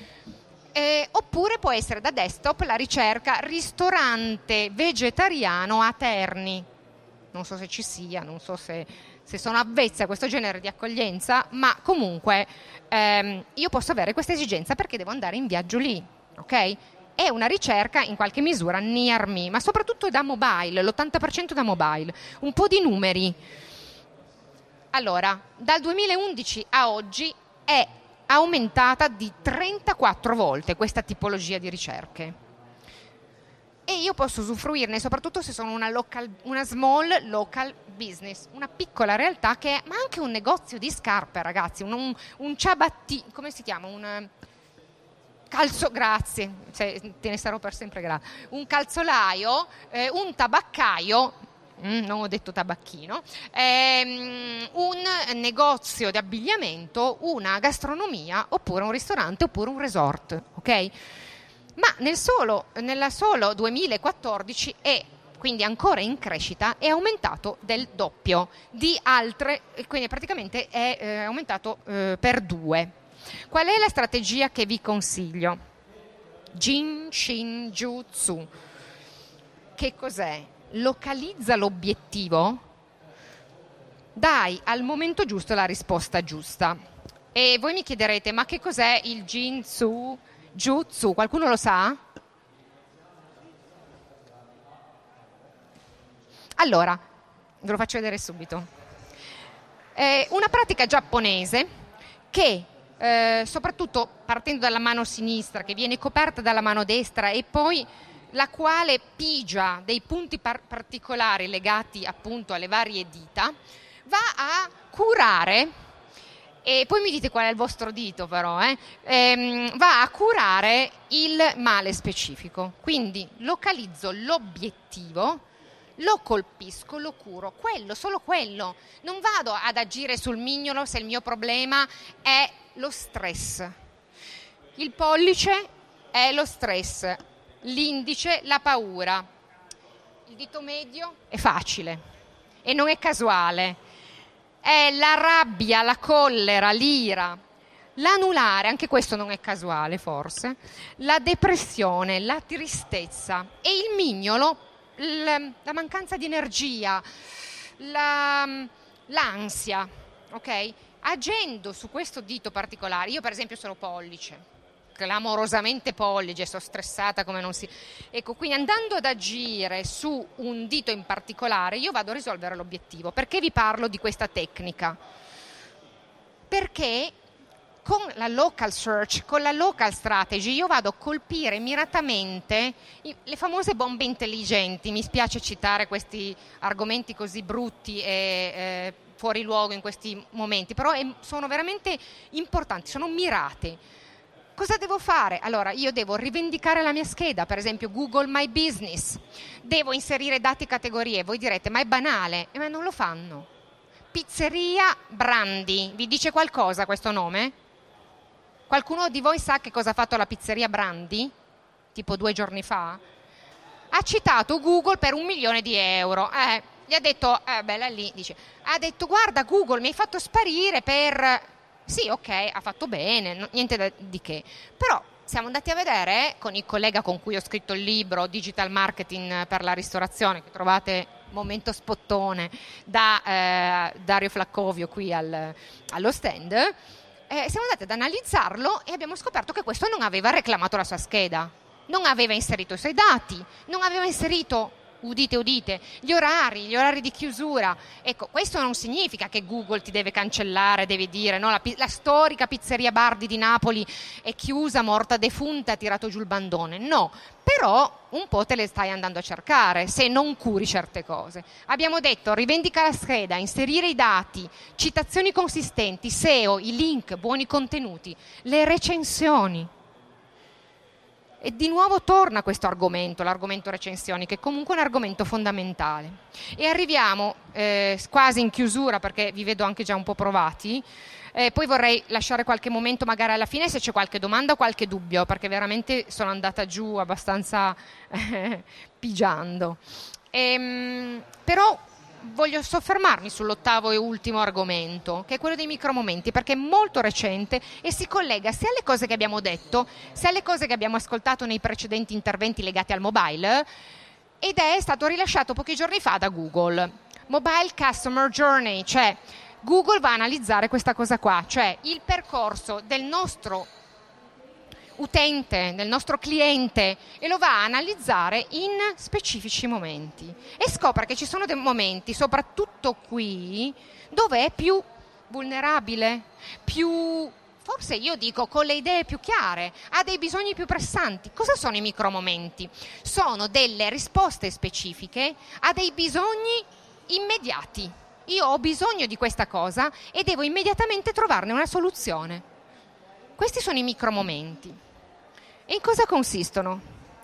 Eh, oppure può essere da desktop la ricerca ristorante vegetariano a Terni. Non so se ci sia, non so se... se sono avvezza a questo genere di accoglienza, ma comunque ehm, io posso avere questa esigenza perché devo andare in viaggio lì, ok? È una ricerca in qualche misura near me, ma soprattutto da mobile, l'ottanta per cento da mobile. Un po' di numeri. Allora, dal duemilaundici a oggi è aumentata di trentaquattro volte questa tipologia di ricerche. E io posso usufruirne soprattutto se sono una, local, una small local business, una piccola realtà che è, ma anche un negozio di scarpe, ragazzi, un, un, un ciabatti, come si chiama? Un calzo, grazie, cioè, te ne sarò per sempre grata, un calzolaio, eh, un tabaccaio, mm, non ho detto tabacchino, ehm, un negozio di abbigliamento, una gastronomia, oppure un ristorante, oppure un resort, ok? Ma nel solo, nella solo duemilaquattordici è quindi ancora in crescita, è aumentato del doppio di altre, quindi praticamente è eh, aumentato eh, per due. Qual è la strategia che vi consiglio? Jin Shin Jutsu. Che cos'è? Localizza l'obiettivo, dai al momento giusto la risposta giusta. E voi mi chiederete, ma che cos'è il Jinsu Jutsu? Qualcuno lo sa? Allora, ve lo faccio vedere subito. È una pratica giapponese che, eh, soprattutto partendo dalla mano sinistra, che viene coperta dalla mano destra e poi la quale pigia dei punti par- particolari legati appunto alle varie dita, va a curare, e poi mi dite qual è il vostro dito però, eh, ehm, va a curare il male specifico. Quindi localizzo l'obiettivo, lo colpisco, lo curo, quello, solo quello. Non vado ad agire sul mignolo se il mio problema è lo stress. Il pollice è lo stress, l'indice la paura, il dito medio è facile e non è casuale, è la rabbia, la collera, l'ira, l'anulare, anche questo non è casuale forse, la depressione, la tristezza, e il mignolo, la mancanza di energia, la, l'ansia, ok? Agendo su questo dito particolare, io per esempio sono pollice, clamorosamente pollice, sono stressata come non si... Ecco, quindi andando ad agire su un dito in particolare, io vado a risolvere l'obiettivo. Perché vi parlo di questa tecnica? Perché con la local search, con la local strategy, io vado a colpire miratamente le famose bombe intelligenti. Mi spiace citare questi argomenti così brutti e eh, fuori luogo in questi momenti, però è, sono veramente importanti, sono mirate. Cosa devo fare? Allora, io devo rivendicare la mia scheda, per esempio Google My Business, devo inserire dati e categorie. Voi direte, ma è banale, eh, ma non lo fanno. Pizzeria Brandi, vi dice qualcosa questo nome? Qualcuno di voi sa che cosa ha fatto la pizzeria Brandi? Tipo due giorni fa? Ha citato Google per un milione di euro. Eh, gli ha detto, eh, bella lì, dice, ha detto, guarda Google, mi hai fatto sparire per... Sì, ok, ha fatto bene, no, niente di che. Però siamo andati a vedere con il collega con cui ho scritto il libro Digital Marketing per la ristorazione, che trovate momento spottone da eh, Dario Flaccovio qui al, allo stand. Eh, siamo andati ad analizzarlo e abbiamo scoperto che questo non aveva reclamato la sua scheda, non aveva inserito i suoi dati, non aveva inserito... udite udite, gli orari, gli orari di chiusura. Ecco, questo non significa che Google ti deve cancellare, deve dire no, la, la storica pizzeria Bardi di Napoli è chiusa, morta, defunta, ha tirato giù il bandone. No, però un po' te le stai andando a cercare se non curi certe cose. Abbiamo detto rivendica la scheda, inserire i dati, citazioni consistenti, S E O, i link, buoni contenuti, le recensioni. E di nuovo torna questo argomento, l'argomento recensioni, che comunque è un argomento fondamentale. E arriviamo eh, quasi in chiusura, perché vi vedo anche già un po' provati. Eh, poi vorrei lasciare qualche momento magari alla fine se c'è qualche domanda o qualche dubbio, perché veramente sono andata giù abbastanza eh, pigiando. Ehm, però voglio soffermarmi sull'ottavo e ultimo argomento, che è quello dei micromomenti, perché è molto recente e si collega sia alle cose che abbiamo detto, sia alle cose che abbiamo ascoltato nei precedenti interventi legati al mobile, ed è stato rilasciato pochi giorni fa da Google. Mobile Customer Journey, cioè Google va a analizzare questa cosa qua, cioè il percorso del nostro utente, del nostro cliente, e lo va a analizzare in specifici momenti e scopre che ci sono dei momenti, soprattutto qui, dove è più vulnerabile, più forse io dico con le idee più chiare, ha dei bisogni più pressanti. Cosa sono i micromomenti? Sono delle risposte specifiche a dei bisogni immediati. Io ho bisogno di questa cosa e devo immediatamente trovarne una soluzione. Questi sono i micromomenti. E in cosa consistono?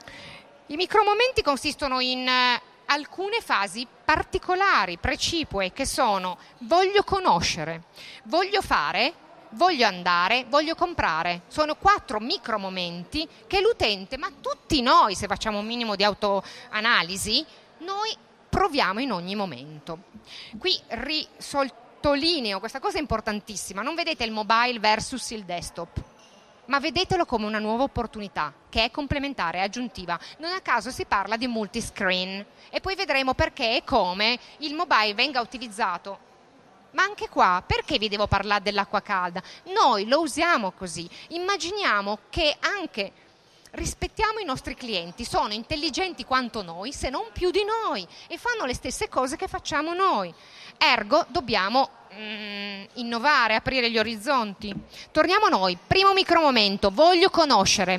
I micromomenti consistono in eh, alcune fasi particolari, precipue, che sono voglio conoscere, voglio fare, voglio andare, voglio comprare. Sono quattro micromomenti che l'utente, ma tutti noi, se facciamo un minimo di autoanalisi, noi proviamo in ogni momento. Qui risottolineo questa cosa importantissima: non vedete il mobile versus il desktop, ma vedetelo come una nuova opportunità che è complementare, è aggiuntiva. Non a caso si parla di multiscreen e poi vedremo perché e come il mobile venga utilizzato. Ma anche qua, perché vi devo parlare dell'acqua calda? Noi lo usiamo così. Immaginiamo che anche rispettiamo i nostri clienti, sono intelligenti quanto noi, se non più di noi, e fanno le stesse cose che facciamo noi. Ergo dobbiamo mm, innovare, aprire gli orizzonti. Torniamo a noi. Primo micromomento, voglio conoscere.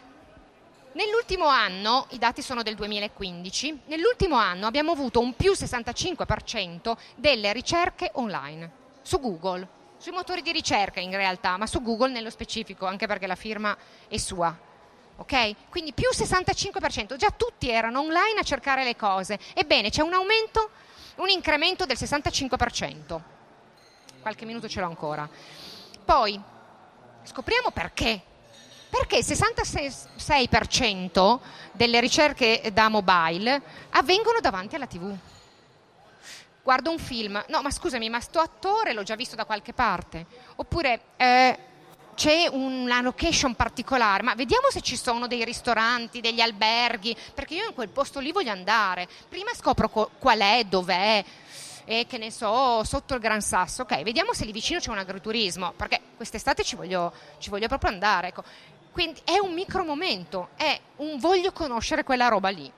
Nell'ultimo anno, i dati sono del duemilaquindici, nell'ultimo anno abbiamo avuto un più sessantacinque per cento delle ricerche online su Google, sui motori di ricerca in realtà, ma su Google nello specifico, anche perché la firma è sua. Ok? Quindi più sessantacinque per cento, già tutti erano online a cercare le cose. Ebbene, c'è un aumento, un incremento del sessantacinque per cento. Qualche minuto ce l'ho ancora. Poi scopriamo perché. Perché il sessantasei per cento delle ricerche da mobile avvengono davanti alla tivù. Guardo un film, no ma scusami, ma sto attore l'ho già visto da qualche parte. Oppure eh, c'è una location particolare, ma vediamo se ci sono dei ristoranti, degli alberghi, perché io in quel posto lì voglio andare. Prima scopro co- qual è, dov'è, e che ne so, sotto il Gran Sasso. Ok, vediamo se lì vicino c'è un agriturismo, perché quest'estate ci voglio, ci voglio proprio andare, ecco. Quindi è un micromomento, è un voglio conoscere quella roba lì.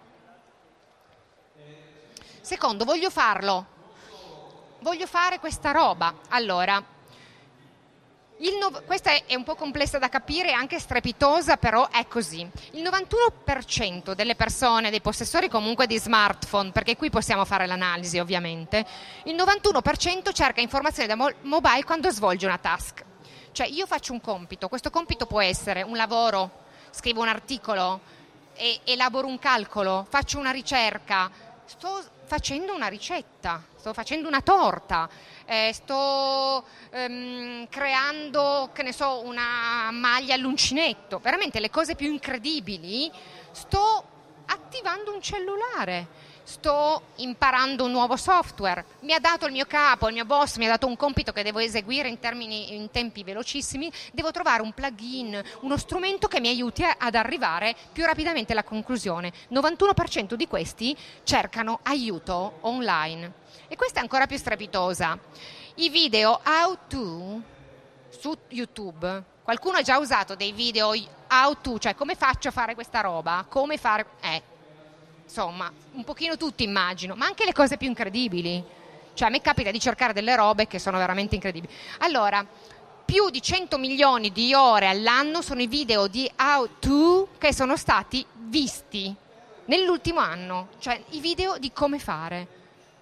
Secondo, voglio farlo, voglio fare questa roba. Allora, il no- questa è, è un po' complessa da capire, anche strepitosa, però è così. Il novantuno per cento delle persone, dei possessori comunque di smartphone, perché qui possiamo fare l'analisi ovviamente, il novantuno per cento cerca informazioni da mo- mobile quando svolge una task. Cioè io faccio un compito, questo compito può essere un lavoro, scrivo un articolo, e, elaboro un calcolo, faccio una ricerca, sto facendo una ricetta, sto facendo una torta, eh, sto ehm, creando, che ne so, una maglia all'uncinetto, veramente le cose più incredibili. Sto attivando un cellulare, sto imparando un nuovo software, mi ha dato il mio capo, il mio boss mi ha dato un compito che devo eseguire in termini, in tempi velocissimi, devo trovare un plugin, uno strumento che mi aiuti ad arrivare più rapidamente alla conclusione. novantuno per cento di questi cercano aiuto online. E questa è ancora più strepitosa. I video how to su YouTube, qualcuno ha già usato dei video how to, cioè come faccio a fare questa roba, come fare... Eh, insomma, un pochino tutti immagino, ma anche le cose più incredibili. Cioè a me capita di cercare delle robe che sono veramente incredibili. Allora, più di cento milioni di ore all'anno sono i video di how to che sono stati visti nell'ultimo anno, cioè i video di come fare.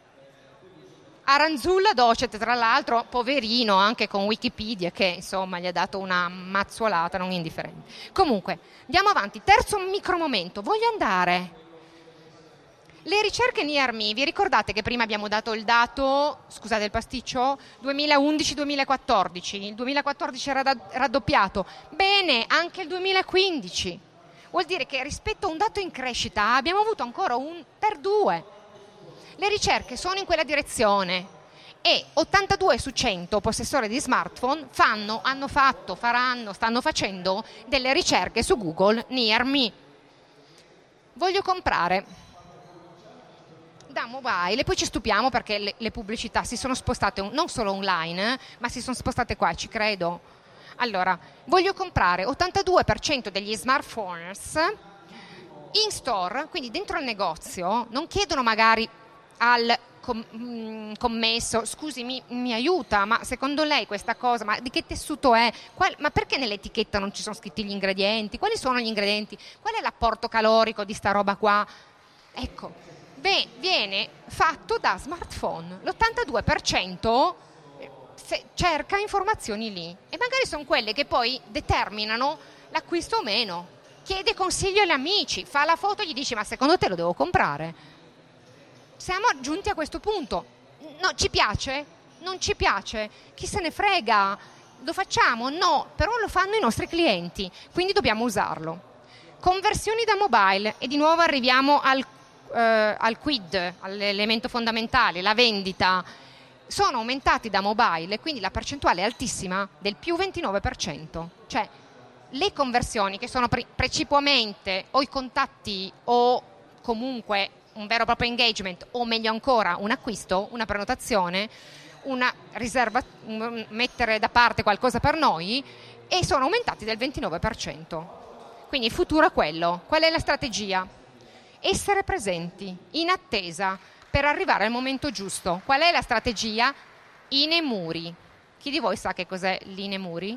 Aranzulla Docet, tra l'altro, poverino, anche con Wikipedia, che insomma gli ha dato una mazzuolata non indifferente. Comunque, andiamo avanti. Terzo micromomento, voglio andare. Le ricerche Near Me, vi ricordate che prima abbiamo dato il dato, scusate il pasticcio, duemilaundici duemilaquattordici, il duemilaquattordici era raddoppiato, bene, anche il duemilaquindici, vuol dire che rispetto a un dato in crescita abbiamo avuto ancora un per due, le ricerche sono in quella direzione e ottantadue su cento possessori di smartphone fanno, hanno fatto, faranno, stanno facendo delle ricerche su Google Near Me. Voglio comprare da mobile e poi ci stupiamo perché le, le pubblicità si sono spostate non solo online, eh, ma si sono spostate qua, ci credo. Allora, voglio comprare, ottantadue per cento degli smartphones in store, quindi dentro al negozio, non chiedono magari al com- mh, commesso, scusi mi, mi aiuta, ma secondo lei questa cosa, ma di che tessuto è? Qual- ma perché nell'etichetta non ci sono scritti gli ingredienti? Quali sono gli ingredienti? Qual è l'apporto calorico di sta roba qua? Ecco, beh, viene fatto da smartphone, l'ottantadue per cento se- cerca informazioni lì e magari sono quelle che poi determinano l'acquisto o meno. Chiede consiglio agli amici, fa la foto e gli dice ma secondo te lo devo comprare? Siamo giunti a questo punto. No, ci piace? Non ci piace? Chi se ne frega? Lo facciamo? No, però lo fanno i nostri clienti, quindi dobbiamo usarlo. Conversioni da mobile e di nuovo arriviamo al, eh, al quid, all'elemento fondamentale, la vendita. Sono aumentati da mobile e quindi la percentuale è altissima del più ventinove per cento. Cioè le conversioni che sono pre- precipuamente o i contatti o comunque un vero e proprio engagement o meglio ancora un acquisto, una prenotazione, una riserva, un, mettere da parte qualcosa per noi e sono aumentati del ventinove per cento. Quindi il futuro è quello. Qual è la strategia? Essere presenti, in attesa per arrivare al momento giusto. Qual è la strategia? Inemuri. Chi di voi sa che cos'è l'Inemuri?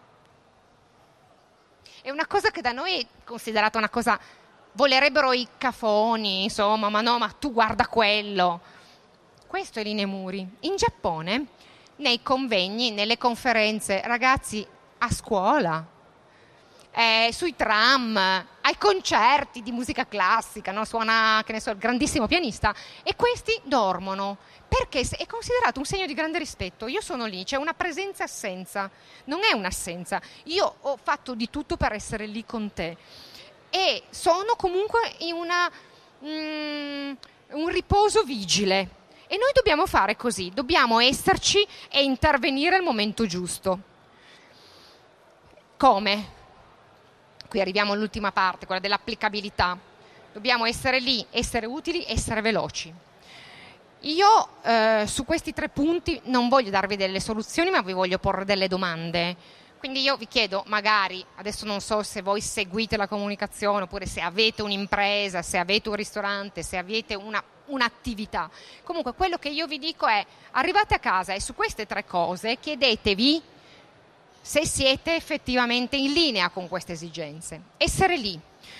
È una cosa che da noi è considerata una cosa, volerebbero i cafoni, insomma, ma no, ma tu guarda quello. Questo è l'Inemuri. In Giappone, nei convegni, nelle conferenze, ragazzi, a scuola, eh, sui tram, ai concerti di musica classica, no? Suona, che ne so, il grandissimo pianista, e questi dormono. Perché è considerato un segno di grande rispetto. Io sono lì, c'è una presenza-assenza, non è un'assenza. Io ho fatto di tutto per essere lì con te e sono comunque in una, mm, un riposo vigile e noi dobbiamo fare così, dobbiamo esserci e intervenire al momento giusto. Come? Qui arriviamo all'ultima parte, quella dell'applicabilità. Dobbiamo essere lì, essere utili, essere veloci. Io eh, su questi tre punti non voglio darvi delle soluzioni, ma vi voglio porre delle domande. Quindi io vi chiedo, magari, adesso non so se voi seguite la comunicazione, oppure se avete un'impresa, se avete un ristorante, se avete una, un'attività. Comunque quello che io vi dico è, arrivate a casa e su queste tre cose chiedetevi se siete effettivamente in linea con queste esigenze. Essere lì.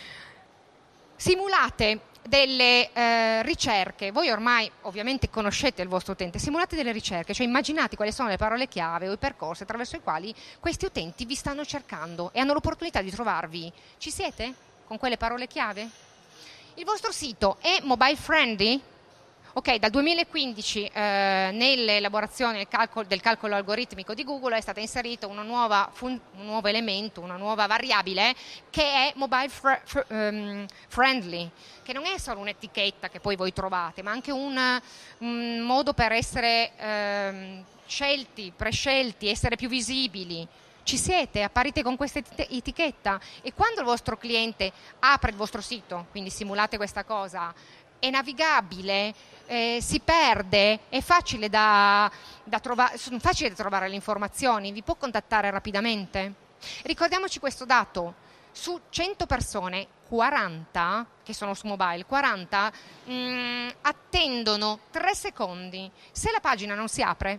Simulate delle eh, ricerche, voi ormai ovviamente conoscete il vostro utente, simulate delle ricerche, cioè immaginate quali sono le parole chiave o i percorsi attraverso i quali questi utenti vi stanno cercando e hanno l'opportunità di trovarvi. Ci siete con quelle parole chiave? Il vostro sito è mobile friendly? Ok, dal duemilaquindici eh, nell'elaborazione del calcolo, del calcolo algoritmico di Google è stata inserita una nuova fun- un nuovo elemento, una nuova variabile che è mobile fr- fr- um, friendly, che non è solo un'etichetta che poi voi trovate, ma anche un, un modo per essere um, scelti, prescelti, essere più visibili. Ci siete? Apparite con questa etichetta e quando il vostro cliente apre il vostro sito, quindi simulate questa cosa, è navigabile, eh, si perde, è facile da, da trovare, facile da trovare le informazioni, vi può contattare rapidamente. Ricordiamoci questo dato, su cento persone, quaranta, che sono su mobile, quaranta mh, attendono tre secondi. Se la pagina non si apre,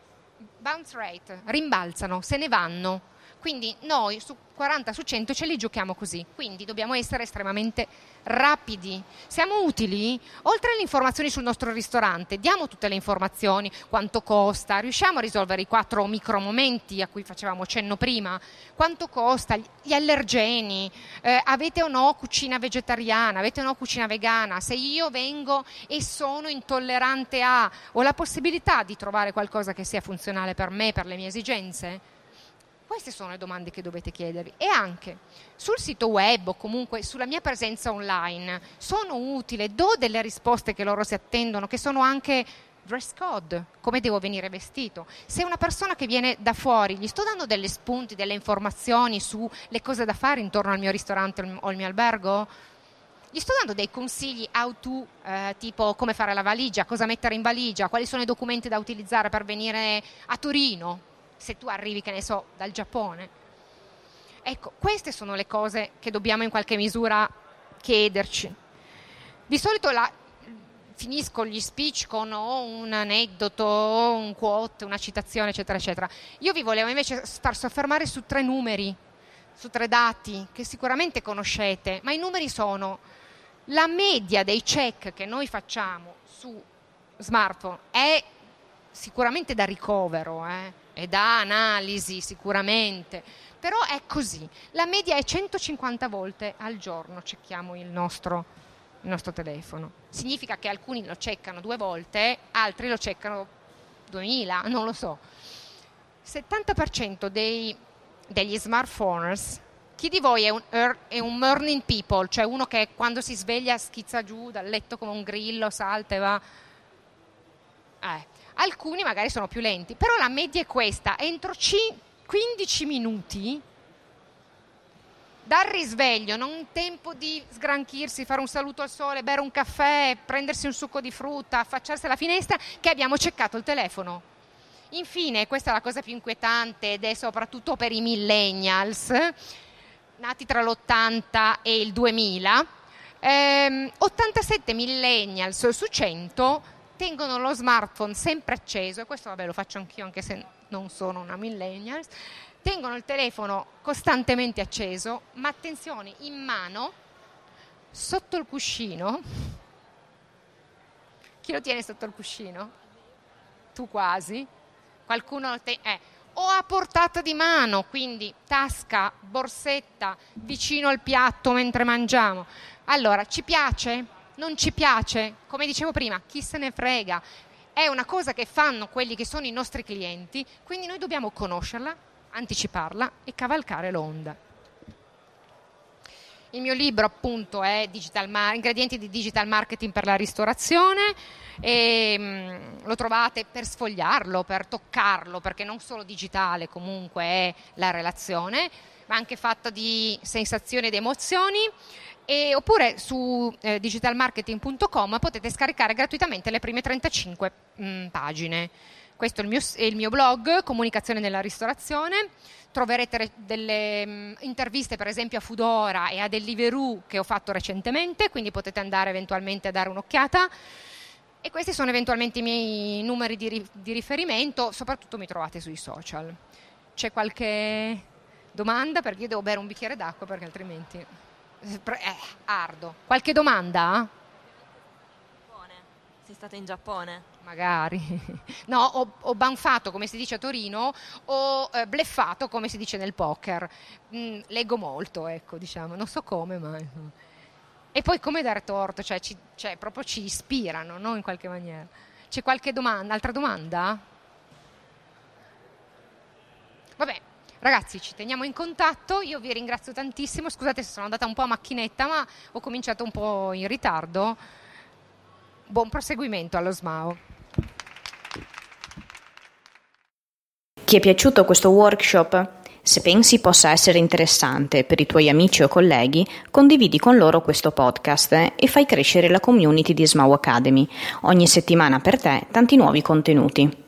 bounce rate, rimbalzano, se ne vanno. Quindi noi su quaranta su cento ce li giochiamo così, quindi dobbiamo essere estremamente rapidi. Siamo utili? Oltre alle informazioni sul nostro ristorante, diamo tutte le informazioni, quanto costa, riusciamo a risolvere i quattro micro momenti a cui facevamo cenno prima, quanto costa, gli allergeni, eh, avete o no cucina vegetariana, avete o no cucina vegana, se io vengo e sono intollerante a, ho la possibilità di trovare qualcosa che sia funzionale per me, per le mie esigenze? Queste sono le domande che dovete chiedervi e anche sul sito web o comunque sulla mia presenza online sono utile, do delle risposte che loro si attendono, che sono anche dress code, come devo venire vestito. Se una persona che viene da fuori gli sto dando delle spunti, delle informazioni sulle cose da fare intorno al mio ristorante o al mio albergo, gli sto dando dei consigli how to, eh, tipo come fare la valigia, cosa mettere in valigia, quali sono i documenti da utilizzare per venire a Torino, se tu arrivi, che ne so, dal Giappone. Ecco, queste sono le cose che dobbiamo in qualche misura chiederci. Di solito la, finisco gli speech con o un aneddoto, o un quote, una citazione, eccetera, eccetera. Io vi volevo invece far soffermare su tre numeri, su tre dati che sicuramente conoscete, ma i numeri sono la media dei check che noi facciamo su smartphone è sicuramente da ricovero, eh, è da analisi sicuramente, però è così. La media è centocinquanta volte al giorno checchiamo il nostro, il nostro telefono. Significa che alcuni lo checcano due volte, altri lo checcano duemila, non lo so. settanta per cento dei, degli smartphones, chi di voi è un, è un morning people, cioè uno che quando si sveglia schizza giù dal letto come un grillo, salta e va... Eh, alcuni magari sono più lenti, però la media è questa, entro quindici minuti dal risveglio, non un tempo di sgranchirsi, fare un saluto al sole, bere un caffè, prendersi un succo di frutta, affacciarsi alla finestra, che abbiamo checcato il telefono. Infine, questa è la cosa più inquietante ed è soprattutto per i millennials, nati tra l'ottanta e il duemila, ehm, ottantasette millennials su cento tengono lo smartphone sempre acceso, e questo vabbè lo faccio anch'io anche se non sono una millennials, tengono il telefono costantemente acceso, ma attenzione, in mano, sotto il cuscino. Chi lo tiene sotto il cuscino? Tu quasi. Qualcuno lo te- eh. O a portata di mano, quindi tasca, borsetta, vicino al piatto mentre mangiamo. Allora, ci piace? Non ci piace? Come dicevo prima, chi se ne frega? È una cosa che fanno quelli che sono i nostri clienti, quindi noi dobbiamo conoscerla, anticiparla e cavalcare l'onda. Il mio libro appunto è Digital Mar- Ingredienti di Digital Marketing per la ristorazione e mh, lo trovate per sfogliarlo, per toccarlo, perché non solo digitale comunque è la relazione, ma anche fatta di sensazioni ed emozioni. E, oppure su eh, digital marketing punto com potete scaricare gratuitamente le prime trentacinque mh, pagine. Questo è il, mio, è il mio blog, Comunicazione nella ristorazione. Troverete re, delle mh, interviste per esempio a Foodora e a Deliveroo che ho fatto recentemente, quindi potete andare eventualmente a dare un'occhiata. E questi sono eventualmente i miei numeri di, ri, di riferimento, soprattutto mi trovate sui social. C'è qualche domanda? Perché io devo bere un bicchiere d'acqua perché altrimenti... Eh, ardo. Qualche domanda? Giappone. Sei stata in Giappone? Magari. No, ho, ho banfato, come si dice a Torino, o eh, bleffato, come si dice nel poker. Mm, leggo molto, ecco, diciamo. Non so come, ma... E poi come dare torto? Cioè, ci, cioè proprio ci ispirano, no? In qualche maniera. C'è qualche domanda? Altra domanda? Vabbè. Ragazzi, ci teniamo in contatto, io vi ringrazio tantissimo, scusate se sono andata un po' a macchinetta, ma ho cominciato un po' in ritardo. Buon proseguimento allo S M A O. Ti è piaciuto questo workshop? Se pensi possa essere interessante per i tuoi amici o colleghi, condividi con loro questo podcast e fai crescere la community di S M A O Academy. Ogni settimana per te tanti nuovi contenuti.